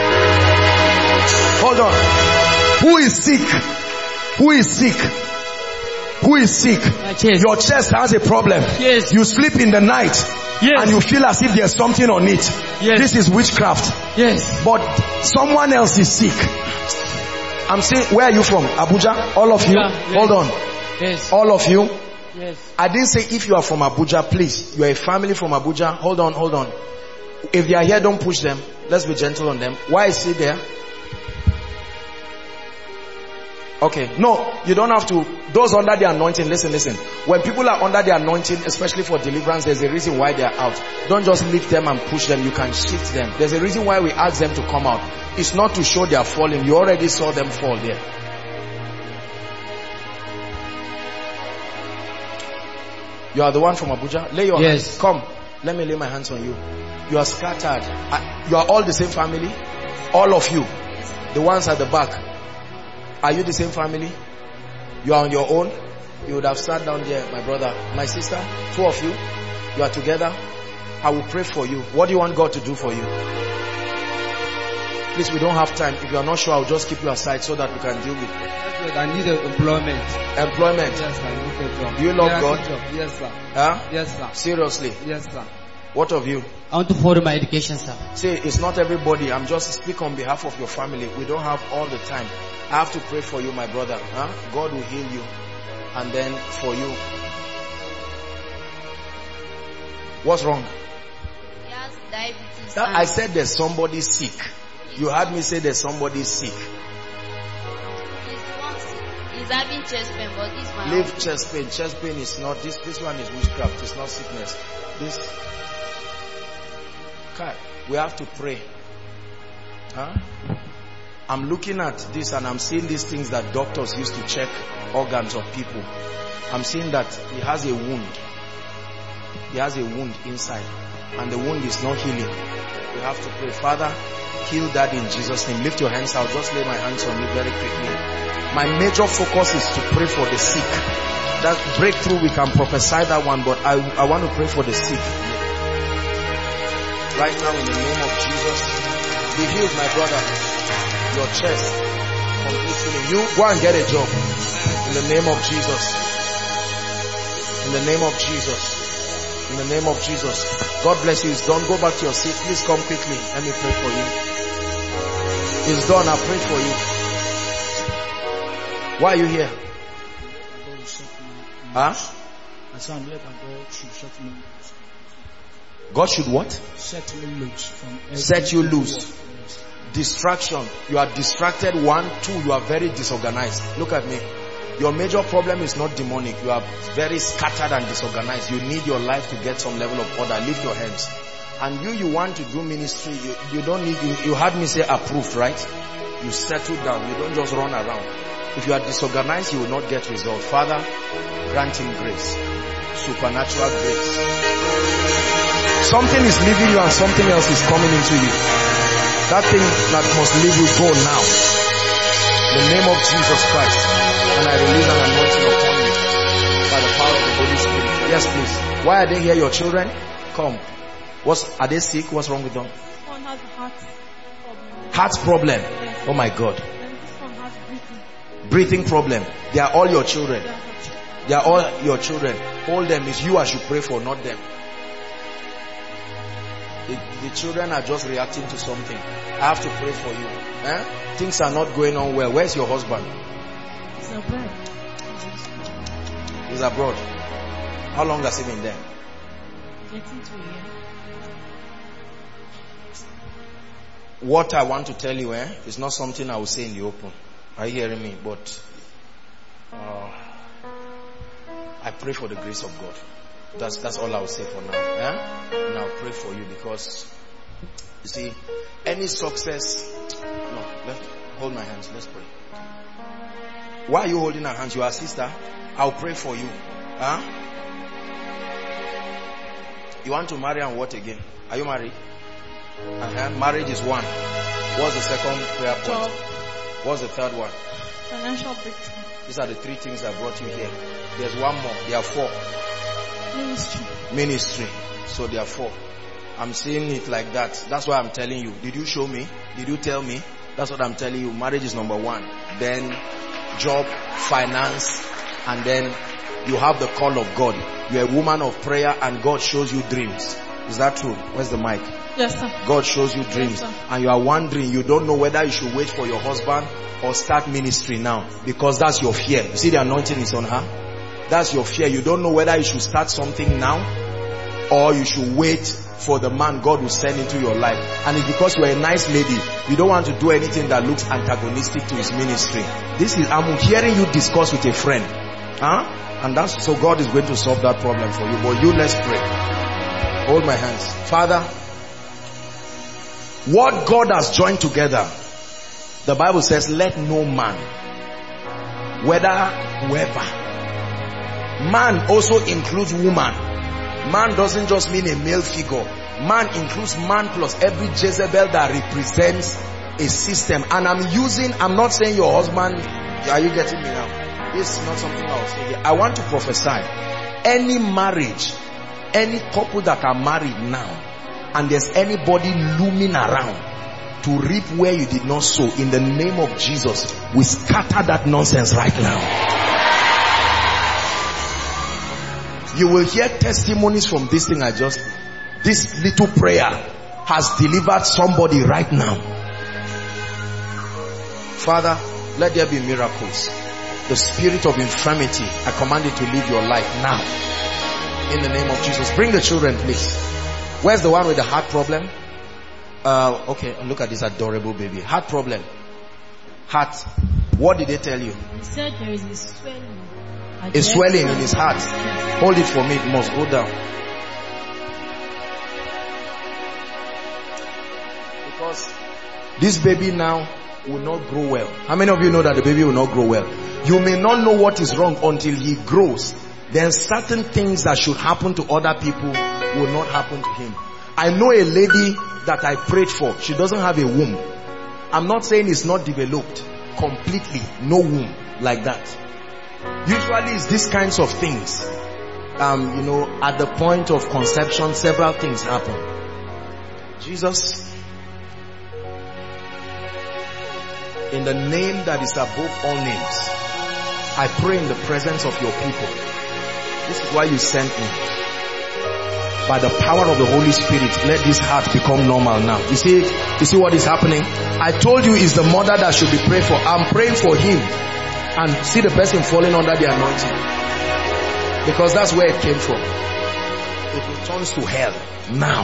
Hold on. Who is sick? Who is sick? Who is sick? My chest. Your chest has a problem. Yes. You sleep in the night. Yes. And you feel as if there's something on it. Yes. This is witchcraft. Yes. But someone else is sick. I'm saying, where are you from? Abuja? All of you? Yeah, yes. Hold on. Yes. All of you? Yes. I didn't say if you are from Abuja, please. You are a family from Abuja. Hold on, hold on. If they are here, don't push them. Let's be gentle on them. Why is he there? Okay. No, you don't have to. Those under the anointing, listen, listen. When people are under the anointing, especially for deliverance, there's a reason why they are out. Don't just lift them and push them. You can shift them. There's a reason why we ask them to come out. It's not to show they are falling. You already saw them fall there. You are the one from Abuja? Lay your yes. hands. Come. Let me lay my hands on you. You are scattered. You are all the same family? All of you. The ones at the back. Are you the same family? You are on your own? You would have sat down there, my brother. My sister, two of you. You are together. I will pray for you. What do you want God to do for you? Please, we don't have time. If you are not sure, I'll just keep you aside so that we can deal with it. I need employment. Employment? Yes, I need a job. Do you love yes, God? Job. Yes, sir. Huh? Yes, sir. Seriously? Yes, sir. What of you? I want to follow my education, sir. See, it's not everybody. I'm just speaking on behalf of your family. We don't have all the time. I have to pray for you, my brother. Huh? God will heal you. And then for you. What's wrong? He has diabetes. That, I said there's somebody sick. You heard me say there's somebody sick. He's having chest pain, but this one. Leave chest pain. Chest pain is not this. This one is witchcraft. It's not sickness. This. Okay. We have to pray. Huh? I'm looking at this and I'm seeing these things that doctors used to check organs of people. I'm seeing that he has a wound. He has a wound inside. And the wound is not healing. We have to pray. Father, heal that in Jesus' name. Lift your hands. I'll just lay my hands on you very quickly. My major focus is to pray for the sick. That breakthrough, we can prophesy that one, but I, I want to pray for the sick. Right now, in the name of Jesus, be healed, my brother. Your chest, complete healing. You go and get a job. In the name of Jesus. In the name of Jesus. In the name of Jesus. God bless you. It's done. Go back to your seat. Please come quickly. Let me pray for you. It's done. I pray for you. Why are you here? Huh? God should what? Set me loose from every Set you loose. evil. Distraction. You are distracted. One, two, you are very disorganized. Look at me. Your major problem is not demonic. You are very scattered and disorganized. You need your life to get some level of order. Lift your hands. And you, you want to do ministry. You, you don't need, you, you heard me say approved, right? You settle down. You don't just run around. If you are disorganized, you will not get results. Father, grant him grace. Supernatural grace. Something is leaving you and something else is coming into you. That thing that must leave you, go now. In the name of Jesus Christ. And I release an anointing upon you by the power of the Holy Spirit. Yes, please. Why are they here, your children? Come. What's, are they sick? What's wrong with them? One has heart problem. Heart problem. Yes. Oh my God. And this one has breathing. Breathing problem. They are all your children. They are her children. They are all your children. Hold them. It's you I should pray for, not them. The, the children are just reacting to something. I have to pray for you. Eh? Things are not going on well. Where's your husband? He's abroad. He's abroad. How long has he been there? Getting to a year. What I want to tell you, eh, is not something I will say in the open. Are you hearing me? But uh, I pray for the grace of God. That's that's all I will say for now. Eh? And I'll pray for you because you see, any success. No, let hold my hands. Let's pray. Why are you holding her hands? You are a sister. I'll pray for you. Huh? You want to marry and what again? Are you married? Uh-huh. Marriage is one. What's the second prayer point? Job. What's the third one? Financial breakthrough. These are the three things that brought you here. There's one more. There are four. Ministry. Ministry. So there are four. I'm seeing it like that. That's why I'm telling you. Did you show me? Did you tell me? That's what I'm telling you. Marriage is number one. Then job, finance, and then you have the call of God. You're a woman of prayer and God shows you dreams. Is that true? Where's the mic? Yes, sir. God shows you dreams. Yes, and you are wondering, you don't know whether you should wait for your husband or start ministry now. Because that's your fear. You see the anointing is on her? That's your fear. You don't know whether you should start something now or you should wait for the man God will send into your life. And it's because you are a nice lady. You don't want to do anything that looks antagonistic to his ministry. This is, I'm hearing you discuss with a friend. Huh? And that's, so God is going to solve that problem for you. But you, let's pray. Hold my hands. Father, what God has joined together, the Bible says, let no man, whether whoever. Man also includes woman. Man doesn't just mean a male figure. Man includes man plus every Jezebel that represents a system. And I'm using, I'm not saying your husband, are you getting me now? This is not something I will say here. I want to prophesy. Any marriage, any couple that are married now, and there's anybody looming around to reap where you did not sow, in the name of Jesus, we scatter that nonsense right now. You will hear testimonies from this thing I just, this little prayer has delivered somebody right now. Father, let there be miracles. The spirit of infirmity, I command it to leave your life now. In the name of Jesus. Bring the children, please. Where's the one with the heart problem? Uh, okay, look at this adorable baby. Heart problem. Heart. What did they tell you? He said there is a swelling. A swelling in his heart. Hold it for me. It must go down. Because this baby now will not grow well. How many of you know that the baby will not grow well? You may not know what is wrong until he grows. Then certain things that should happen to other people will not happen to him. I know a lady that I prayed for. She doesn't have a womb. I'm not saying it's not developed completely. No womb like that. Usually it's these kinds of things. Um, you know, at the point of conception, several things happen. Jesus, in the name that is above all names, I pray in the presence of your people. This is why you sent me. By the power of the Holy Spirit, let this heart become normal now. You see, you see what is happening? I told you it's the mother that should be prayed for. I'm praying for him. And see the person falling under the anointing. Because that's where it came from. It returns to hell now.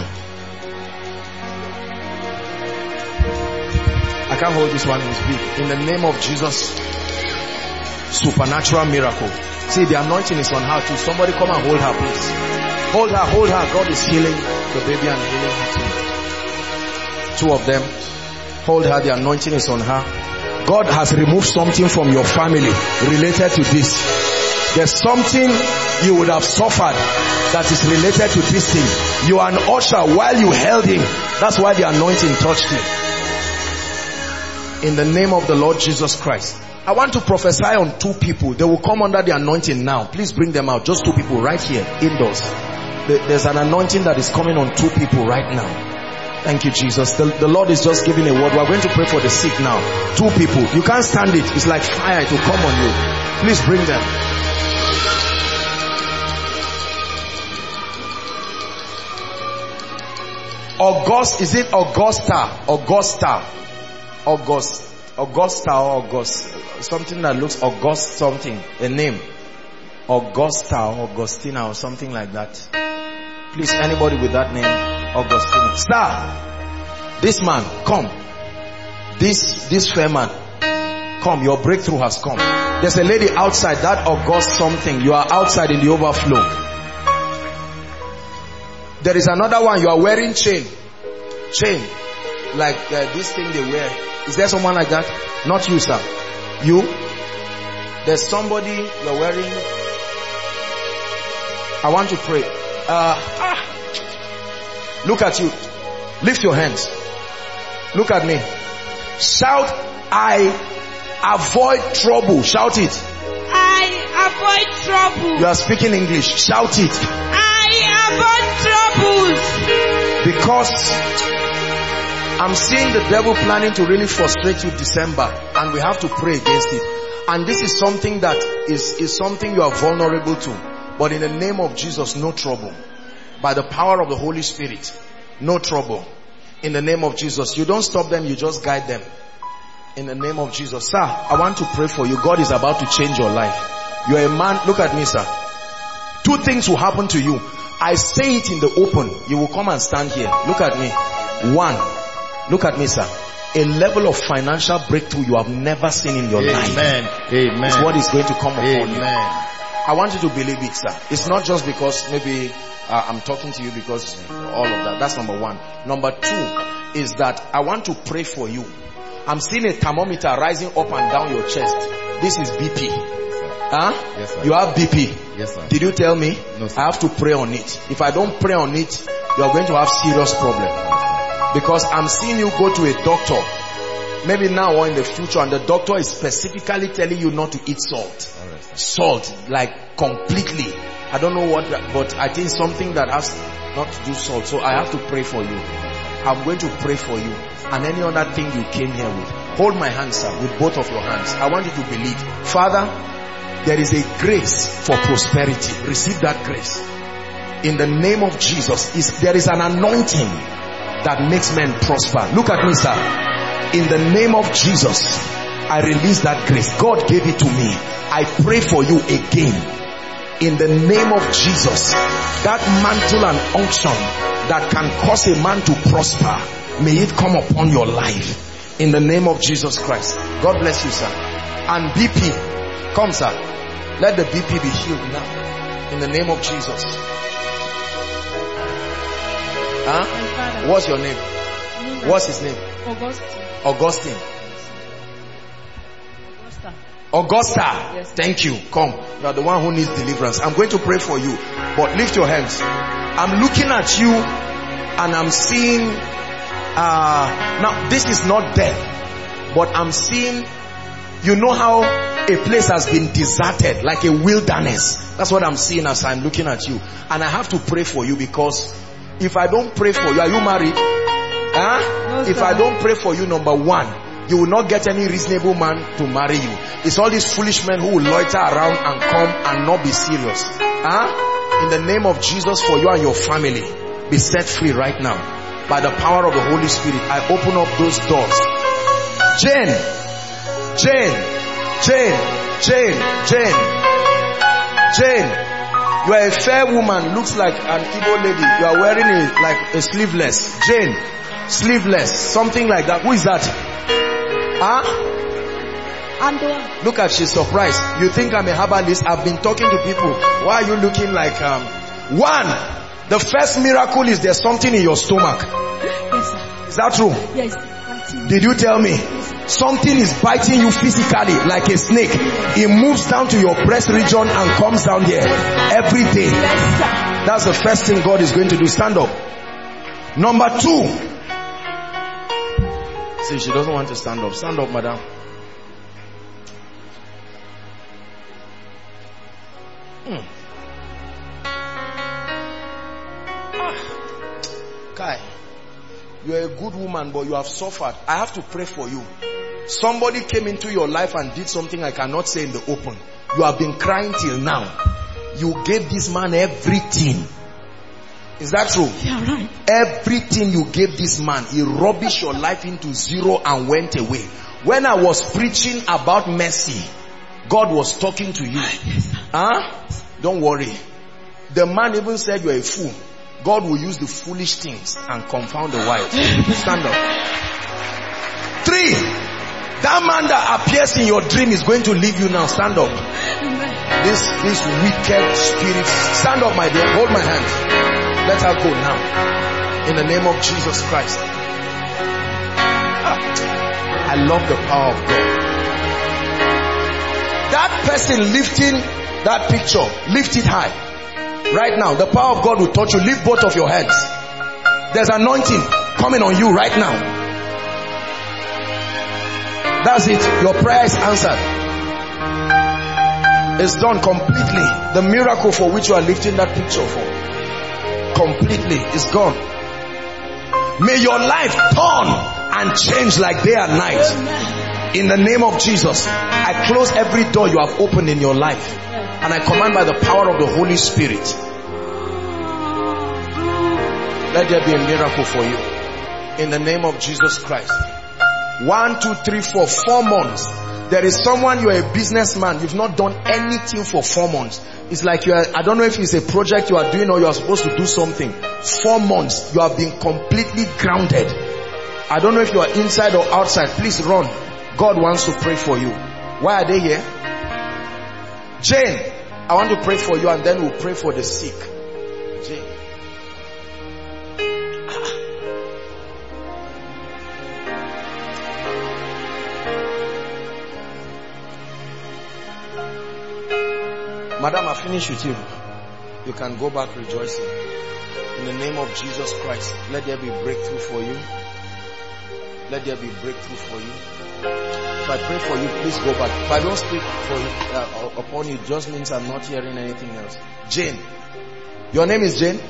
I can't hold this one, it's big. In the name of Jesus, supernatural miracle. See, the anointing is on her too. Somebody come and hold her, please. Hold her, hold her. God is healing the baby and healing her too. Two of them. Hold her, the anointing is on her. God has removed something from your family related to this. There's something you would have suffered that is related to this thing. You are an usher while you held him. That's why the anointing touched him. In the name of the Lord Jesus Christ. I want to prophesy on two people. They will come under the anointing now. Please bring them out. Just two people right here, indoors. There's an anointing that is coming on two people right now. Thank you, Jesus. The, the Lord is just giving a word. We're going to pray for the sick now. Two people. You can't stand it. It's like fire. It will come on you. Please bring them. August, is it Augusta? Augusta. August. Augusta or August. Something that looks August something. A name. Augusta or Augustina or something like that. Please, anybody with that name. Augustina. Sir. This man, come. This, this fair man. Come, your breakthrough has come. There's a lady outside, that August something. You are outside in the overflow. There is another one, you are wearing chain. Chain. Like uh, this thing they wear. Is there someone like that? Not you, sir. You? There's somebody you're wearing. I want to pray. Uh, ah. Look at you. Lift your hands. Look at me. Shout, I avoid trouble. Shout it. I avoid trouble. You are speaking English. Shout it. I avoid troubles. Because I'm seeing the devil planning to really frustrate you December, and we have to pray against it. And this is something that is, is something you are vulnerable to. But in the name of Jesus, no trouble. By the power of the Holy Spirit, no trouble. In the name of Jesus, you don't stop them, you just guide them. In the name of Jesus. Sir, I want to pray for you. God is about to change your life. You are a man, look at me, sir. Two things will happen to you. I say it in the open. You will come and stand here. Look at me. One. Look at me, sir. A level of financial breakthrough you have never seen in your Amen. life. Amen. Amen. It's what is going to come upon Amen. you. I want you to believe it, sir. It's not just because maybe uh, I'm talking to you because all of that. That's number one. Number two is that I want to pray for you. I'm seeing a thermometer rising up and down your chest. This is B P. Huh? Yes, sir. You have B P. Yes, sir. Did you tell me? No, sir. I have to pray on it. If I don't pray on it, you are going to have serious problem. Because I'm seeing you go to a doctor, maybe now or in the future, and the doctor is specifically telling you not to eat salt. Right, salt, like completely. I don't know what, but I think something that has not to do salt. So I have to pray for you. I'm going to pray for you. And any other thing you came here with. Hold my hand, sir, with both of your hands. I want you to believe. Father, there is a grace for prosperity. Receive that grace. In the name of Jesus, is there is an anointing that makes men prosper. Look at me, sir. In the name of Jesus, I release that grace. God gave it to me. I pray for you again. In the name of Jesus, that mantle and unction that can cause a man to prosper, may it come upon your life. In the name of Jesus Christ. God bless you, sir. And B P, come, sir. Let the B P be healed now. In the name of Jesus. Huh? What's your name? What's his name? Augustine. Augustine. Augusta. Augusta. Yes. Thank you. Come. You are the one who needs deliverance. I'm going to pray for you. But lift your hands. I'm looking at you and I'm seeing, uh, now this is not death, but I'm seeing, you know how a place has been deserted, like a wilderness. That's what I'm seeing as I'm looking at you. And I have to pray for you because if I don't pray for you, are you married? Huh? No, if I don't pray for you, number one, you will not get any reasonable man to marry you. It's all these foolish men who will loiter around and come and not be serious. Huh? In the name of Jesus, for you and your family, be set free right now. By the power of the Holy Spirit, I open up those doors. Jane, Jane, Jane, Jane, Jane, Jane, You are a fair woman, looks like an Igbo lady. You are wearing a, like a sleeveless. Jane, sleeveless, something like that. Who is that? Huh? I'm the one. Look at, she's surprised. You think I'm a herbalist? I've been talking to people. Why are you looking like um one? The first miracle is there's something in your stomach. Yes, sir. Is that true? Yes. Did you tell me? Something is biting you physically like a snake. It moves down to your breast region and comes down here every day. Yes, sir. That's the first thing God is going to do. Stand up. Number two. See, she doesn't want to stand up. Stand up, madam. Hmm. Ah. Kai, you are a good woman, but you have suffered. I have to pray for you. Somebody came into your life and did something I cannot say in the open. You have been crying till now. You gave this man everything. Is that true? Yeah, right. Everything you gave this man, he rubbished your life into zero and went away. When I was preaching about mercy, God was talking to you. Yes, huh? Don't worry. The man even said you're a fool. God will use the foolish things and confound the wise. Stand up. Three. That man that appears in your dream is going to leave you now. Stand up. This, this wicked spirit. Stand up, my dear. Hold my hand. Let her go now. In the name of Jesus Christ. Ah, I love the power of God. That person lifting that picture, lift it high. Right now, the power of God will touch you. Lift both of your hands. There's anointing coming on you right now. That's it. Your prayer is answered. It's done completely. The miracle for which you are lifting that picture for, completely is gone. May your life turn and change like day and night. In the name of Jesus, I close every door you have opened in your life. And I command by the power of the Holy Spirit, let there be a miracle for you. In the name of Jesus Christ. One, two, three, four, four months. There is someone, you are a businessman, you've not done anything for four months. It's like you are, I don't know if it's a project you are doing or you are supposed to do something. Four months, you have been completely grounded. I don't know if you are inside or outside. Please run. God wants to pray for you. Why are they here? Jane, I want to pray for you and then we'll pray for the sick. Jane. Madam, I finished with you. You can go back rejoicing. In the name of Jesus Christ, let there be breakthrough for you. Let there be breakthrough for you. If I pray for you, please go back. If I don't speak for you, uh, upon you, it just means I'm not hearing anything else. Jane. Your name is Jane?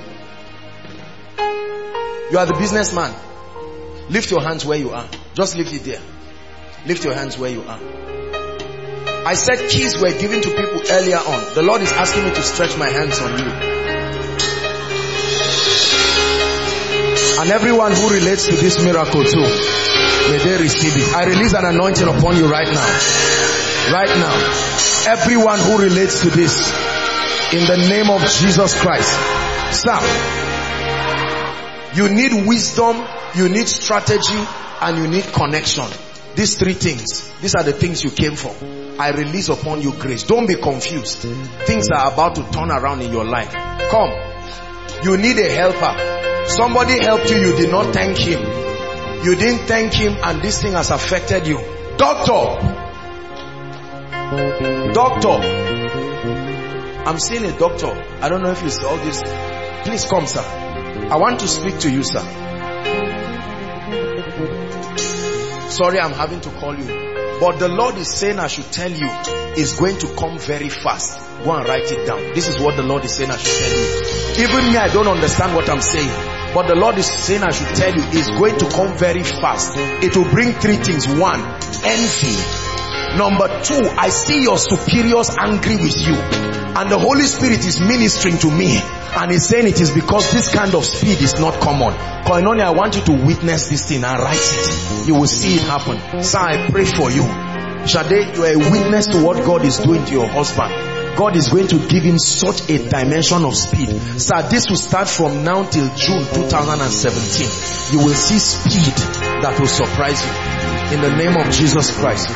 You are the businessman. Lift your hands where you are. Just lift it there. Lift your hands where you are. I said keys were given to people earlier on. The Lord is asking me to stretch my hands on you. And everyone who relates to this miracle too, may they receive it. I release an anointing upon you right now. Right now. Everyone who relates to this, in the name of Jesus Christ. Sir, you need wisdom, you need strategy, and you need connection. These three things, these are the things you came for. I release upon you grace. Don't be confused. Things are about to turn around in your life. Come. You need a helper. Somebody helped you, you did not thank him. You didn't thank him and this thing has affected you. Doctor. Doctor. I'm seeing a doctor. I don't know if you see all this. Please come, sir. I want to speak to you, sir. Sorry, I'm having to call you. But the Lord is saying I should tell you, it's going to come very fast. Go and write it down. This is what the Lord is saying I should tell you. Even me, I don't understand what I'm saying. But the Lord is saying I should tell you, it's going to come very fast. It will bring three things. One, envy. Number two, I see your superiors angry with you. And the Holy Spirit is ministering to me. And he's saying it is because this kind of speed is not common. Koinonia, I want you to witness this thing and write it. You will see it happen. Sir, I pray for you. Shade, you are a witness to what God is doing to your husband. God is going to give him such a dimension of speed. Sir, this will start from now till June two thousand seventeen. You will see speed that will surprise you. In the name of Jesus Christ.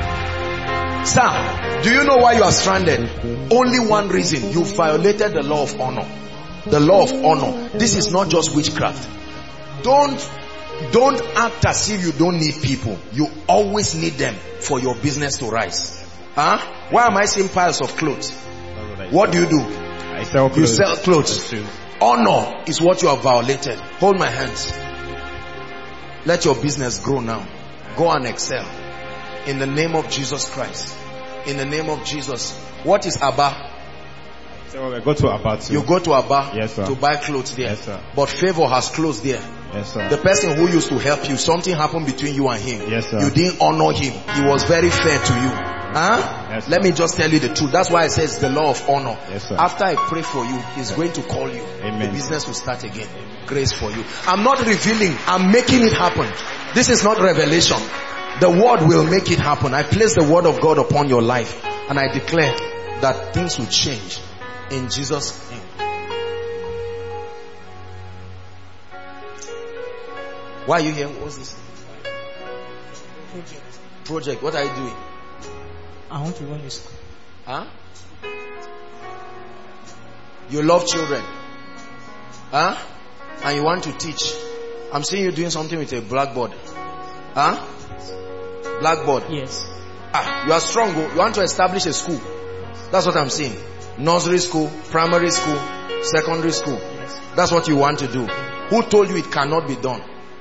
Sir, do you know why you are stranded? Only one reason. You violated the law of honor. The law of honor. This is not just witchcraft. Don't, don't act as if you don't need people. You always need them for your business to rise. Huh? Why am I seeing piles of clothes? What do you do? I sell clothes. You sell clothes. Honor is what you have violated. Hold my hands. Let your business grow now. Go and excel. In the name of Jesus Christ. In the name of Jesus. What is Abba? So we go to Abba too. You go to Abba, yes, sir, to buy clothes there. Yes, sir. But Favor has closed there. Yes, sir. The person who used to help you, something happened between you and him. Yes, sir. You didn't honor him. He was very fair to you. Huh? Yes, let me just tell you the truth. That's why I say it's the law of honor. Yes, sir. After I pray for you, he's going to call you. Amen. The business will start again. Grace for you. I'm not revealing. I'm making it happen. This is not revelation. The word will make it happen. I place the word of God upon your life and I declare that things will change in Jesus' name. Why are you here? What's this? Project. Project. What are you doing? I want to run a school. Huh? You love children. Huh? And you want to teach. I'm seeing you doing something with a blackboard. Huh? Blackboard. Yes. Ah, you are strong. You want to establish a school. That's what I'm saying. Nursery school, primary school, secondary school. Yes. That's what you want to do. Who told you it cannot be done?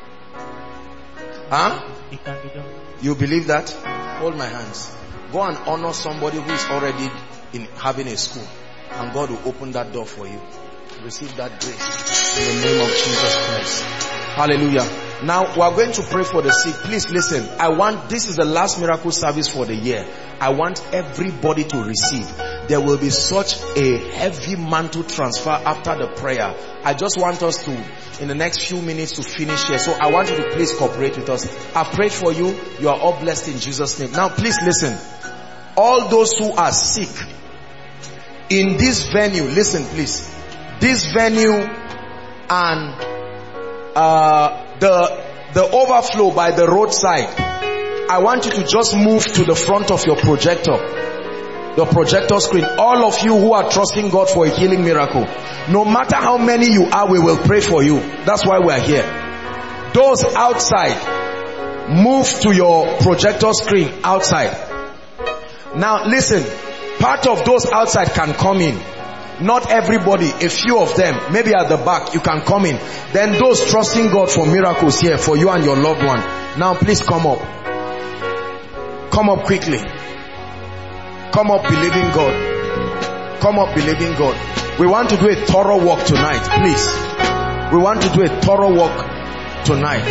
Huh? It can be done. You believe that? Hold my hands. Go and honor somebody who is already in having a school. And God will open that door for you. Receive that grace in the name of Jesus Christ. Hallelujah. Now we are going to pray for the sick. Please listen. I want, this is the last miracle service for the year. I want everybody to receive. There will be such a heavy mantle transfer after the prayer. I just want us to, in the next few minutes, to finish here. So I want you to please cooperate with us. I've prayed for you. You are all blessed in Jesus' name. Now please listen. All those who are sick in this venue, listen please. This venue and uh, the the overflow by the roadside, I want you to just move to the front of your projector, the projector screen. All of you who are trusting God for a healing miracle, no matter how many you are, we will pray for you. That's why we are here. Those outside, move to your projector screen outside. Now listen, part of those outside can come in. Not everybody, a few of them, maybe at the back, you can come in. Then those trusting God for miracles here, for you and your loved one. Now please come up. Come up quickly. Come up believing God. Come up believing God. We want to do a thorough walk tonight, please. We want to do a thorough walk tonight.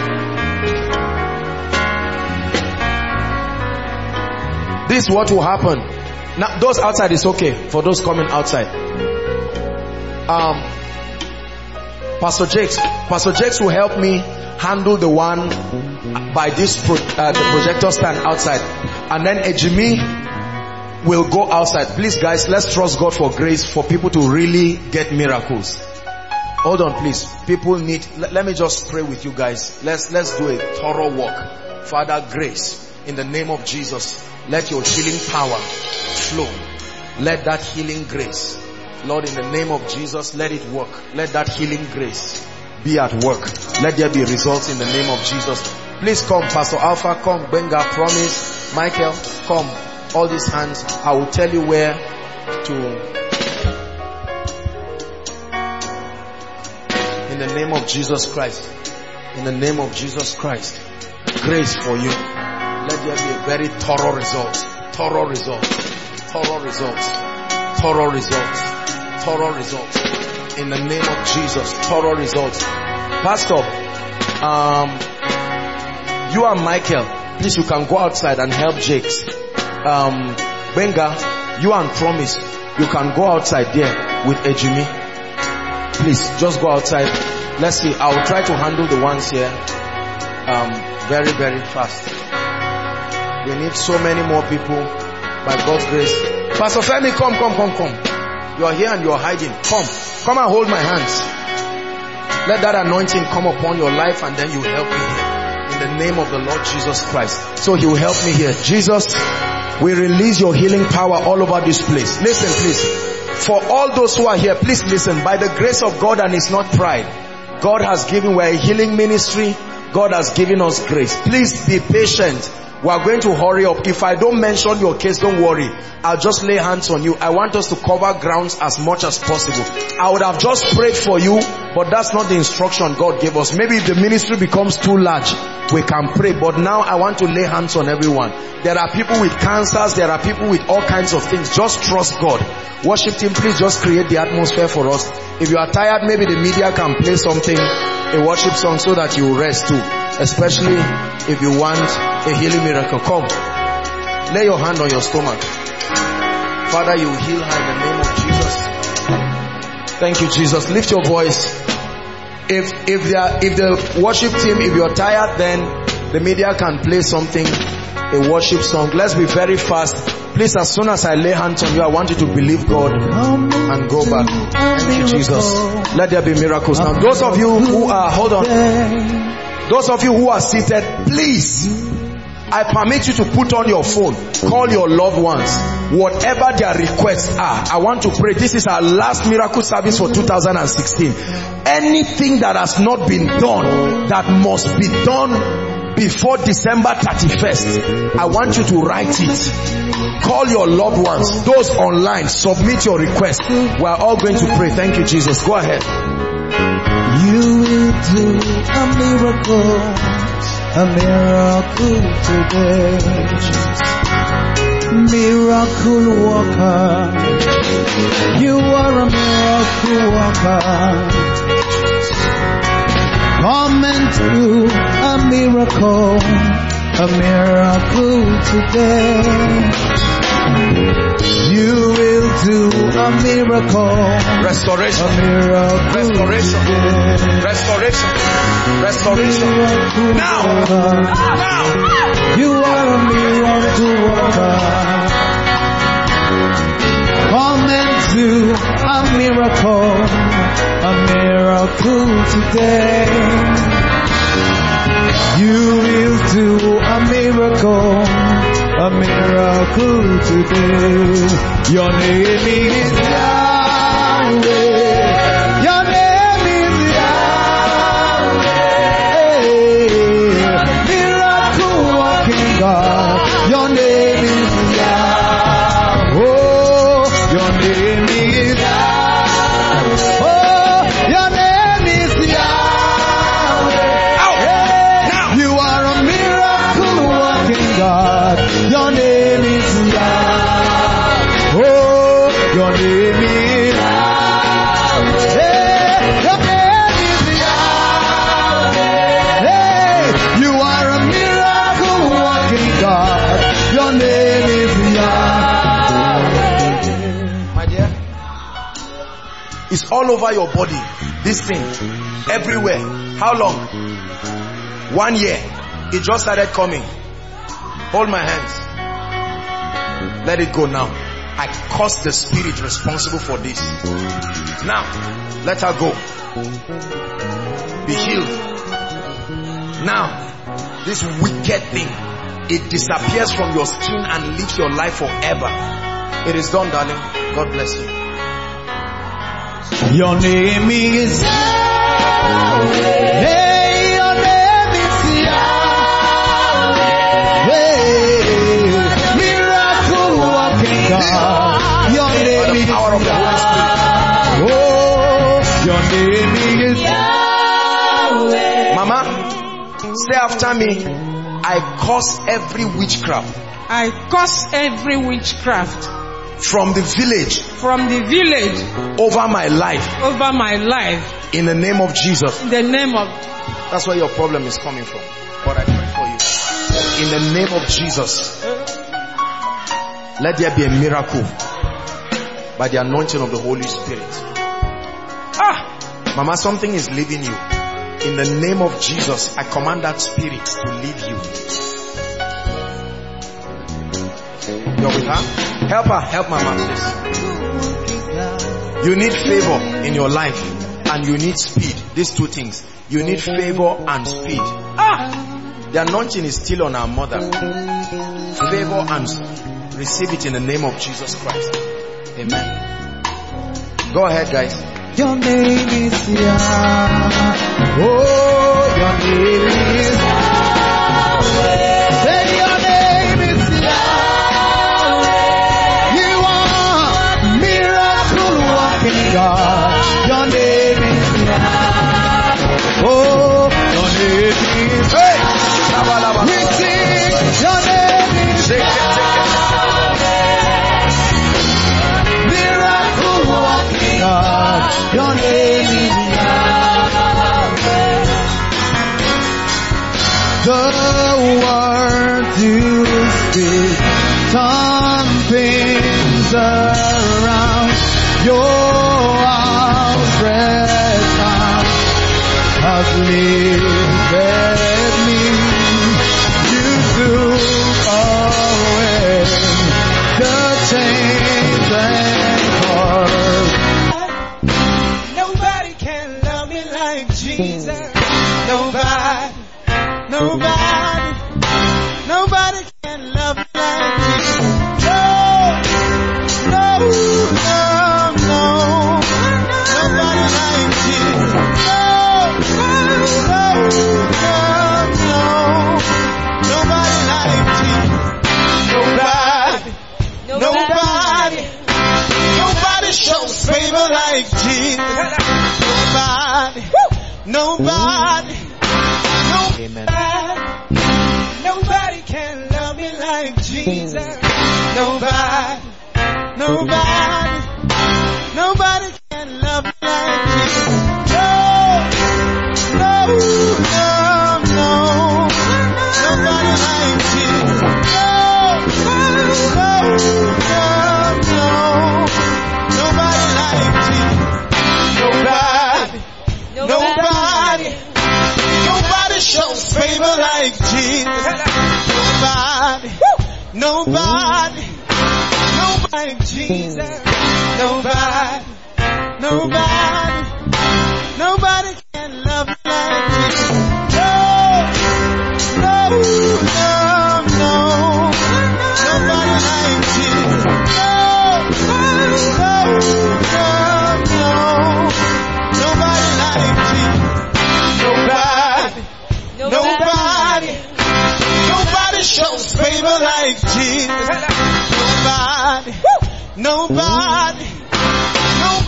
This is what will happen. Now, those outside is okay. For those coming outside, um, Pastor Jakes, Pastor Jakes will help me handle the one by this pro, uh, the projector stand outside, and then Ejimi will go outside. Please, guys, let's trust God for grace for people to really get miracles. Hold on, please. People need. Let, let me just pray with you guys. Let's let's do a thorough walk. Father, grace in the name of Jesus. Let your healing power flow. Let that healing grace, Lord, in the name of Jesus, let it work. Let that healing grace be at work. Let there be results in the name of Jesus. Please come, Pastor Alpha, come, Benga, Promise, Michael, come. All these hands, I will tell you where to. In the name of Jesus Christ. In the name of Jesus Christ. Grace for you. Let there be a very thorough result. Thorough result. Thorough results. Thorough results. Thorough results. In the name of Jesus. Thorough results. Pastor, um, you and Michael, please, you can go outside and help Jakes. Um, Benga, you and Promise, you can go outside there with Ejimi. Please, just go outside. Let's see. I will try to handle the ones here um, very, very fast. We need so many more people. By God's grace, Pastor Femi, come, come, come, come. You are here and you are hiding. Come. Come and hold my hands. Let that anointing come upon your life and then you help me here. In the name of the Lord Jesus Christ. So he will help me here. Jesus, we release your healing power all over this place. Listen, please. For all those who are here, please listen. By the grace of God, and it's not pride, God has given, we're a healing ministry. God has given us grace. Please be patient. We are going to hurry up. If I don't mention your case, don't worry. I'll just lay hands on you. I want us to cover grounds as much as possible. I would have just prayed for you, but that's not the instruction God gave us. Maybe if the ministry becomes too large, we can pray. But now I want to lay hands on everyone. There are people with cancers. There are people with all kinds of things. Just trust God. Worship team, please just create the atmosphere for us. If you are tired, maybe the media can play something, a worship song, so that you rest too. Especially if you want a healing miracle. Come. Lay your hand on your stomach. Father, you heal her in the name of Jesus. Thank you, Jesus. Lift your voice. If if they are, if the worship team, if you're tired, then the media can play something, a worship song. Let's be very fast. Please, as soon as I lay hands on you, I want you to believe God and go back. Thank you, Jesus. Let there be miracles. Now, those of you who are, hold on. Those of you who are seated, please, I permit you to put on your phone, call your loved ones, whatever their requests are. I want to pray. This is our last miracle service for two thousand sixteen. Anything that has not been done, that must be done before December thirty-first, I want you to write it. Call your loved ones. Those online, submit your request. We are all going to pray. Thank you, Jesus. Go ahead. You will do a miracle, a miracle today. Miracle worker, you are a miracle worker. Come and do a miracle, a miracle today. You will do a miracle. Restoration. A miracle. Restoration. Today. Restoration. Restoration. Miracle Now. worker. Now. You are a miracle worker. Come and do a miracle. A miracle today. You will do a miracle, a miracle today. Your name is Yahweh. Your name is Yahweh. Miracle working God. Your name is Yahweh. Oh, your name is Yahweh. Oh, your name is Yahweh. Hey, you are a miracle working God. Your name is Yahweh. Oh, your name is Yahweh. Hey, your name is Yahweh. Hey, you are a miracle working God. Your name is Yahweh. My dear, it's all over your body. This thing, everywhere. How long? One year. It just started coming. Hold my hands. Let it go now. I curse the spirit responsible for this. Now, let her go. Be healed. Now, this wicked thing, it disappears from your skin and lives your life forever. It is done, darling. God bless you. Your name is Yahweh. Hey, your name is Yahweh. Hey, miracle working God. Your name is Yahweh. Oh, your name is Yahweh. Mama, say after me. I curse every witchcraft. I curse every witchcraft from the village, from the village over my life, over my life, in the name of Jesus. In the name of. That's where your problem is coming from. But I pray for you. In the name of Jesus, let there be a miracle by the anointing of the Holy Spirit. Ah, Mama, something is leaving you. In the name of Jesus, I command that spirit to leave you. You're with her? Help her, help Mama, please. You need favor in your life and you need speed. These two things. You need favor and speed. Ah! The anointing is still on our mother. Favor and speed. Receive it in the name of Jesus Christ. Amen. Go ahead, guys. Your name is Yahweh. Oh, your name is Yahweh. Say your name is Yahweh. You are miracle working God. Your name is Yahweh. Oh, your name is hey. We sing your name is Yahweh. Miracle working God. Your name is Yahweh. The word you speak turn things around. Your outstretched arm has lifted me. You took away the chains and cords. Nobody can love me like Jesus. Nobody, nobody, nobody can love me like Jesus. No, no, no, no, nobody like Jesus. No, no, no, no, nobody like Jesus. Nobody, nobody, nobody shows favor like Jesus. Nobody, nobody, nobody, Amen. nobody can love me like Jesus. Nobody, nobody, nobody can love me like Jesus. No, no, no, no, nobody like Jesus. No, no, no, no, nobody like Jesus. Nobody, nobody, nobody shows favor like Jesus. Nobody, nobody, nobody like Jesus. Nobody, nobody, nobody can love me like Jesus. No, no, no, no, nobody like Jesus. No, no, no, no, nobody like Jesus. Nobody, nobody, nobody shows favor like Jesus. Nobody, nobody, nobody.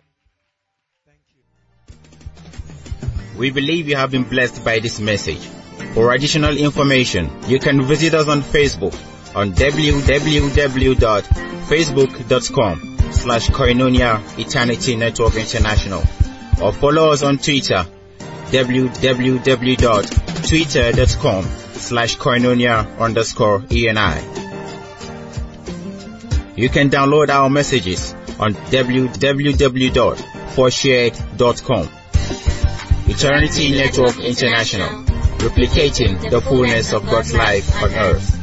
We believe you have been blessed by this message. For additional information, you can visit us on Facebook on w w w dot facebook dot com slash Koinonia Eternity Network International, or follow us on Twitter w w w dot twitter dot com slash Koinonia underscore E N I. You can download our messages on w w w dot forshared dot com. Eternity Network International, replicating the fullness of God's life on earth.